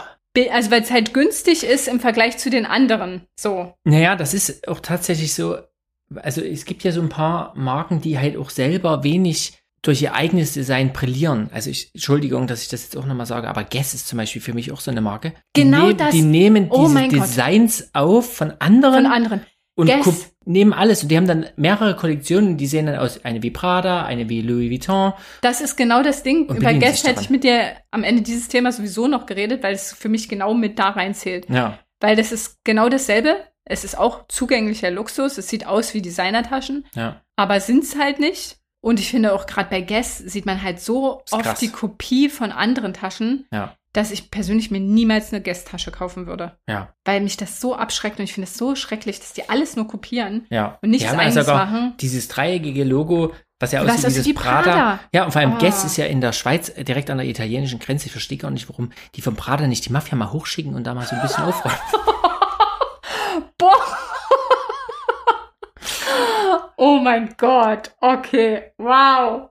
es halt günstig ist im Vergleich zu den anderen. So. Naja, das ist auch tatsächlich so. Also es gibt ja so ein paar Marken, die halt auch selber wenig durch ihr eigenes Design brillieren. Also Entschuldigung, dass ich das jetzt auch nochmal sage, aber Guess ist zum Beispiel für mich auch so eine Marke. Genau das. Die nehmen diese Designs auf von anderen. Und nehmen alles. Und die haben dann mehrere Kollektionen, die sehen dann aus, eine wie Prada, eine wie Louis Vuitton. Das ist genau das Ding. Über Guess hätte ich mit dir am Ende dieses Themas sowieso noch geredet, weil es für mich genau mit da reinzählt. Ja. Weil das ist genau dasselbe. Es ist auch zugänglicher Luxus. Es sieht aus wie Designertaschen. Ja. Aber sind es halt nicht. Und ich finde auch gerade bei Guess sieht man halt so oft die Kopie von anderen Taschen, dass ich persönlich mir niemals eine Guess-Tasche kaufen würde. Ja. Weil mich das so abschreckt und ich finde es so schrecklich, dass die alles nur kopieren und nichts eigenes machen. Dieses dreieckige Logo, was ja aussieht wie dieses Prada. Ja, und vor allem Guess ist ja in der Schweiz direkt an der italienischen Grenze. Ich verstehe gar nicht, warum die von Prada nicht die Mafia mal hochschicken und da mal so ein bisschen aufräumen. Boah! Oh mein Gott, okay, wow.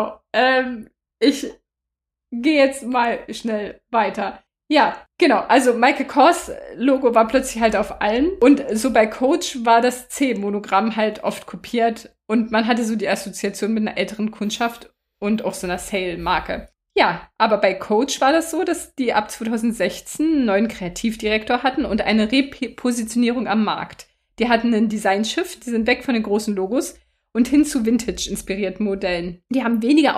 Ich gehe jetzt mal schnell weiter. Ja, genau, also Michael Kors Logo war plötzlich halt auf allen und so bei Coach war das C-Monogramm halt oft kopiert und man hatte so die Assoziation mit einer älteren Kundschaft und auch so einer Sale-Marke. Ja, aber bei Coach war das so, dass die ab 2016 einen neuen Kreativdirektor hatten und eine Repositionierung am Markt. Die hatten einen Design-Shift, die sind weg von den großen Logos und hin zu Vintage-inspirierten Modellen. Die haben weniger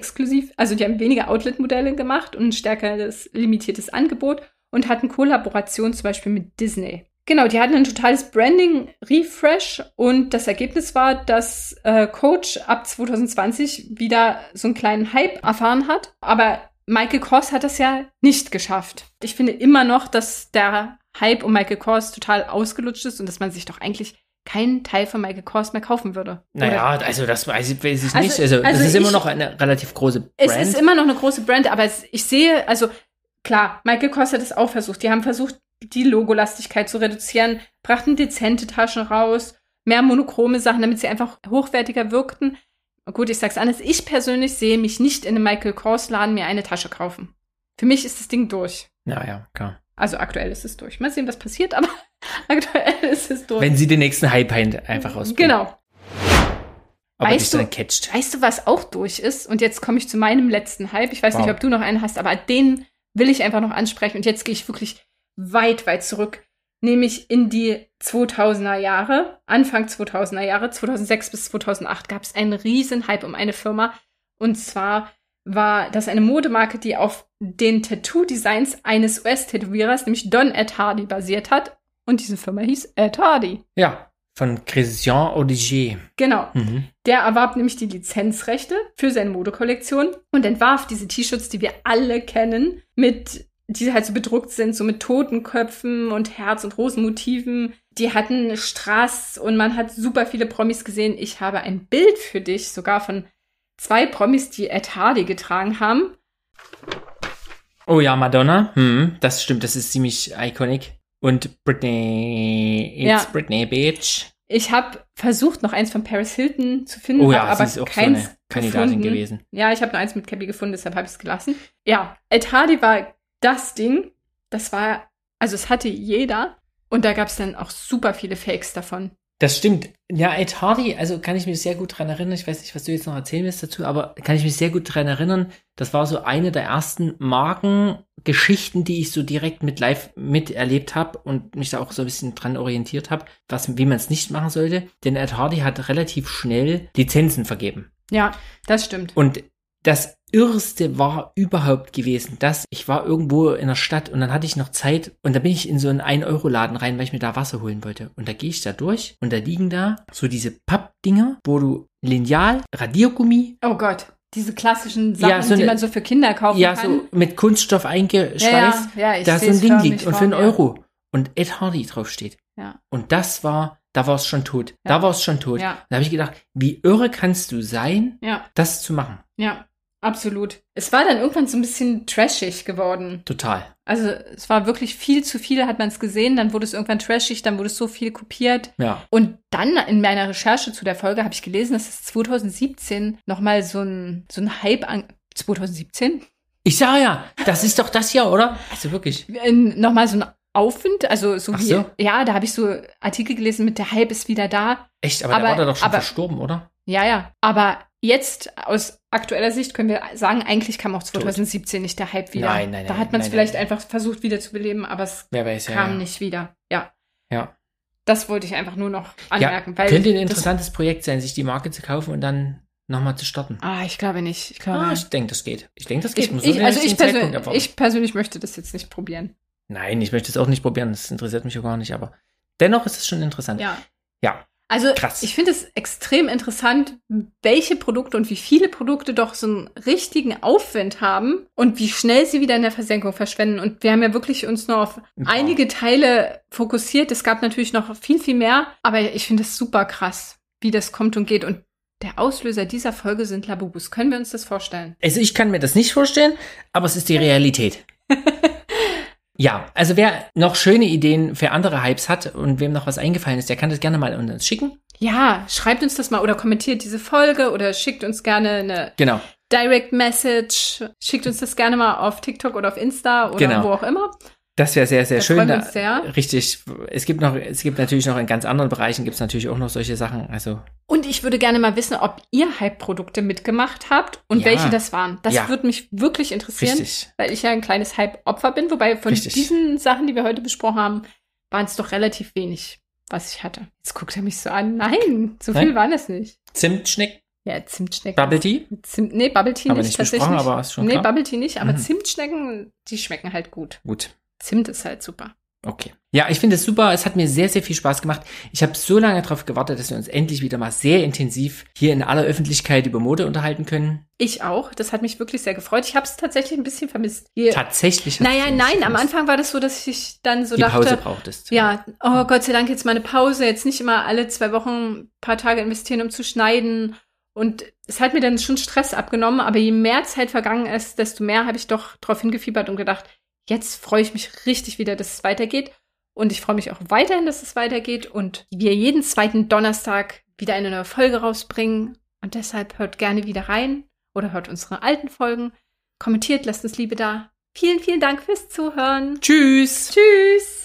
Outlet-Modelle gemacht und ein stärkeres limitiertes Angebot und hatten Kollaborationen zum Beispiel mit Disney. Genau, die hatten ein totales Branding-Refresh und das Ergebnis war, dass Coach ab 2020 wieder so einen kleinen Hype erfahren hat. Aber Michael Kors hat das ja nicht geschafft. Ich finde immer noch, dass der Hype um Michael Kors total ausgelutscht ist und dass man sich doch eigentlich keinen Teil von Michael Kors mehr kaufen würde. Naja, also das weiß ich nicht. Also das ist immer noch eine relativ große Brand. Es ist immer noch eine große Brand, aber ich sehe, also klar, Michael Kors hat es auch versucht. Die haben versucht, die Logolastigkeit zu reduzieren, brachten dezente Taschen raus, mehr monochrome Sachen, damit sie einfach hochwertiger wirkten. Gut, ich sag's anders. Ich persönlich sehe mich nicht in einem Michael Kors Laden mir eine Tasche kaufen. Für mich ist das Ding durch. Ja, klar. Also aktuell ist es durch. Mal sehen, was passiert, aber aktuell ist es durch. Wenn sie den nächsten Hype einfach ausbringen. Genau. Aber weißt du, was auch durch ist? Und jetzt komme ich zu meinem letzten Hype. Ich weiß nicht, ob du noch einen hast, aber den will ich einfach noch ansprechen. Und jetzt gehe ich wirklich weit, weit zurück. Nämlich in die 2000er Jahre, Anfang 2000er Jahre, 2006 bis 2008 gab es einen riesen Hype um eine Firma. Und zwar war das eine Modemarke, die auf den Tattoo-Designs eines US-Tätowierers, nämlich Don Ed Hardy, basiert hat. Und diese Firma hieß Ed Hardy. Ja, von Christian Audigier. Genau. Der erwarb nämlich die Lizenzrechte für seine Modekollektion und entwarf diese T-Shirts, die wir alle kennen, die halt so bedruckt sind, so mit Totenköpfen und Herz- und Rosenmotiven. Die hatten Strass und man hat super viele Promis gesehen. Ich habe ein Bild für dich, sogar von 2 Promis, die Ed Hardy getragen haben. Oh ja, Madonna. Das stimmt, das ist ziemlich iconic. Und Britney, Britney, Bitch. Ich habe versucht, noch eins von Paris Hilton zu finden, habe aber sie ist auch keins so eine Kandidatin gewesen. Ja, ich habe nur eins mit Cappy gefunden, deshalb habe ich es gelassen. Ja, Ed Hardy war das Ding. Das war, also es hatte jeder. Und da gab es dann auch super viele Fakes davon. Das stimmt. Ja, Ed Hardy, also kann ich mich sehr gut dran erinnern. Ich weiß nicht, was du jetzt noch erzählen willst dazu, aber kann ich mich sehr gut dran erinnern. Das war so eine der ersten Marken, Geschichten, die ich so direkt mit live miterlebt habe und mich da auch so ein bisschen dran orientiert habe, wie man es nicht machen sollte. Denn Ed Hardy hat relativ schnell Lizenzen vergeben. Ja, das stimmt. Und das Irrste war überhaupt gewesen, dass ich war irgendwo in der Stadt und dann hatte ich noch Zeit und da bin ich in so einen 1-Euro-Laden rein, weil ich mir da Wasser holen wollte. Und da gehe ich da durch und da liegen da so diese Pappdinger, wo du Lineal, Radiergummi. Oh Gott, diese klassischen Sachen, die man so für Kinder kaufen kann. Ja, so mit Kunststoff eingeschweißt, da so ein Ding liegt und für 1 Euro und Ed Hardy draufsteht. Ja. Und da war es schon tot. Ja. Da war es schon tot. Ja. Da habe ich gedacht, wie irre kannst du sein, das zu machen? Ja. Absolut. Es war dann irgendwann so ein bisschen trashig geworden. Total. Also es war wirklich viel zu viel, hat man es gesehen. Dann wurde es irgendwann trashig, dann wurde es so viel kopiert. Ja. Und dann in meiner Recherche zu der Folge habe ich gelesen, dass es 2017 nochmal so ein Hype 2017? Ich sage ja, das ist doch das Jahr, oder? Also wirklich. Nochmal so ein Aufwind, also so Ach wie, so? Ja, da habe ich so Artikel gelesen mit der Hype ist wieder da. Echt? Aber der war da doch schon verstorben, oder? Ja. Aber jetzt aus aktueller Sicht können wir sagen, eigentlich kam auch 2017 nicht der Hype wieder. Nein. Da hat man es vielleicht einfach versucht wieder zu beleben, aber es kam nicht wieder. Ja. Das wollte ich einfach nur noch anmerken. Weil könnte ein interessantes Projekt sein, sich die Marke zu kaufen und dann nochmal zu starten. Ich glaube nicht. Ich denke, das geht. Ich persönlich möchte das jetzt nicht probieren. Nein, ich möchte es auch nicht probieren. Das interessiert mich auch gar nicht, aber dennoch ist es schon interessant. Ja. Also krass. Ich finde es extrem interessant, welche Produkte und wie viele Produkte doch so einen richtigen Aufwind haben und wie schnell sie wieder in der Versenkung verschwinden. Und wir haben ja wirklich uns nur auf einige Teile fokussiert. Es gab natürlich noch viel, viel mehr, aber ich finde es super krass, wie das kommt und geht. Und der Auslöser dieser Folge sind Labubus. Können wir uns das vorstellen? Also ich kann mir das nicht vorstellen, aber es ist die Realität. Ja, also wer noch schöne Ideen für andere Hypes hat und wem noch was eingefallen ist, der kann das gerne mal an uns schicken. Ja, schreibt uns das mal oder kommentiert diese Folge oder schickt uns gerne eine Direct Message. Schickt uns das gerne mal auf TikTok oder auf Insta oder wo auch immer. Das wäre sehr, sehr schön. Freuen wir uns sehr. Richtig. Es gibt natürlich noch in ganz anderen Bereichen gibt es natürlich auch noch solche Sachen. Also. Und ich würde gerne mal wissen, ob ihr Hype-Produkte mitgemacht habt und welche das waren. Das würde mich wirklich interessieren, weil ich ja ein kleines Hype-Opfer bin. Wobei von diesen Sachen, die wir heute besprochen haben, waren es doch relativ wenig, was ich hatte. Jetzt guckt er mich so an. Nein, so viel waren es nicht. Zimtschnecken? Ja, Zimtschnecken. Bubble Tea? Nee, Bubble Tea nicht tatsächlich. Aber ist schon klar. Bubble Tea nicht, aber Zimtschnecken, die schmecken halt gut. Zimt ist halt super. Okay. Ja, ich finde es super. Es hat mir sehr, sehr viel Spaß gemacht. Ich habe so lange darauf gewartet, dass wir uns endlich wieder mal sehr intensiv hier in aller Öffentlichkeit über Mode unterhalten können. Ich auch. Das hat mich wirklich sehr gefreut. Ich habe es tatsächlich ein bisschen vermisst. Tatsächlich? Nein. Am Anfang war das so, dass ich dann so dachte. Die Pause brauchtest. Ja, oh Gott sei Dank jetzt mal eine Pause. Jetzt nicht immer alle 2 Wochen ein paar Tage investieren, um zu schneiden. Und es hat mir dann schon Stress abgenommen. Aber je mehr Zeit vergangen ist, desto mehr habe ich doch drauf hingefiebert und gedacht, jetzt freue ich mich richtig wieder, dass es weitergeht. Und ich freue mich auch weiterhin, dass es weitergeht. Und wir jeden 2. Donnerstag wieder eine neue Folge rausbringen. Und deshalb hört gerne wieder rein oder hört unsere alten Folgen. Kommentiert, lasst uns Liebe da. Vielen, vielen Dank fürs Zuhören. Tschüss. Tschüss.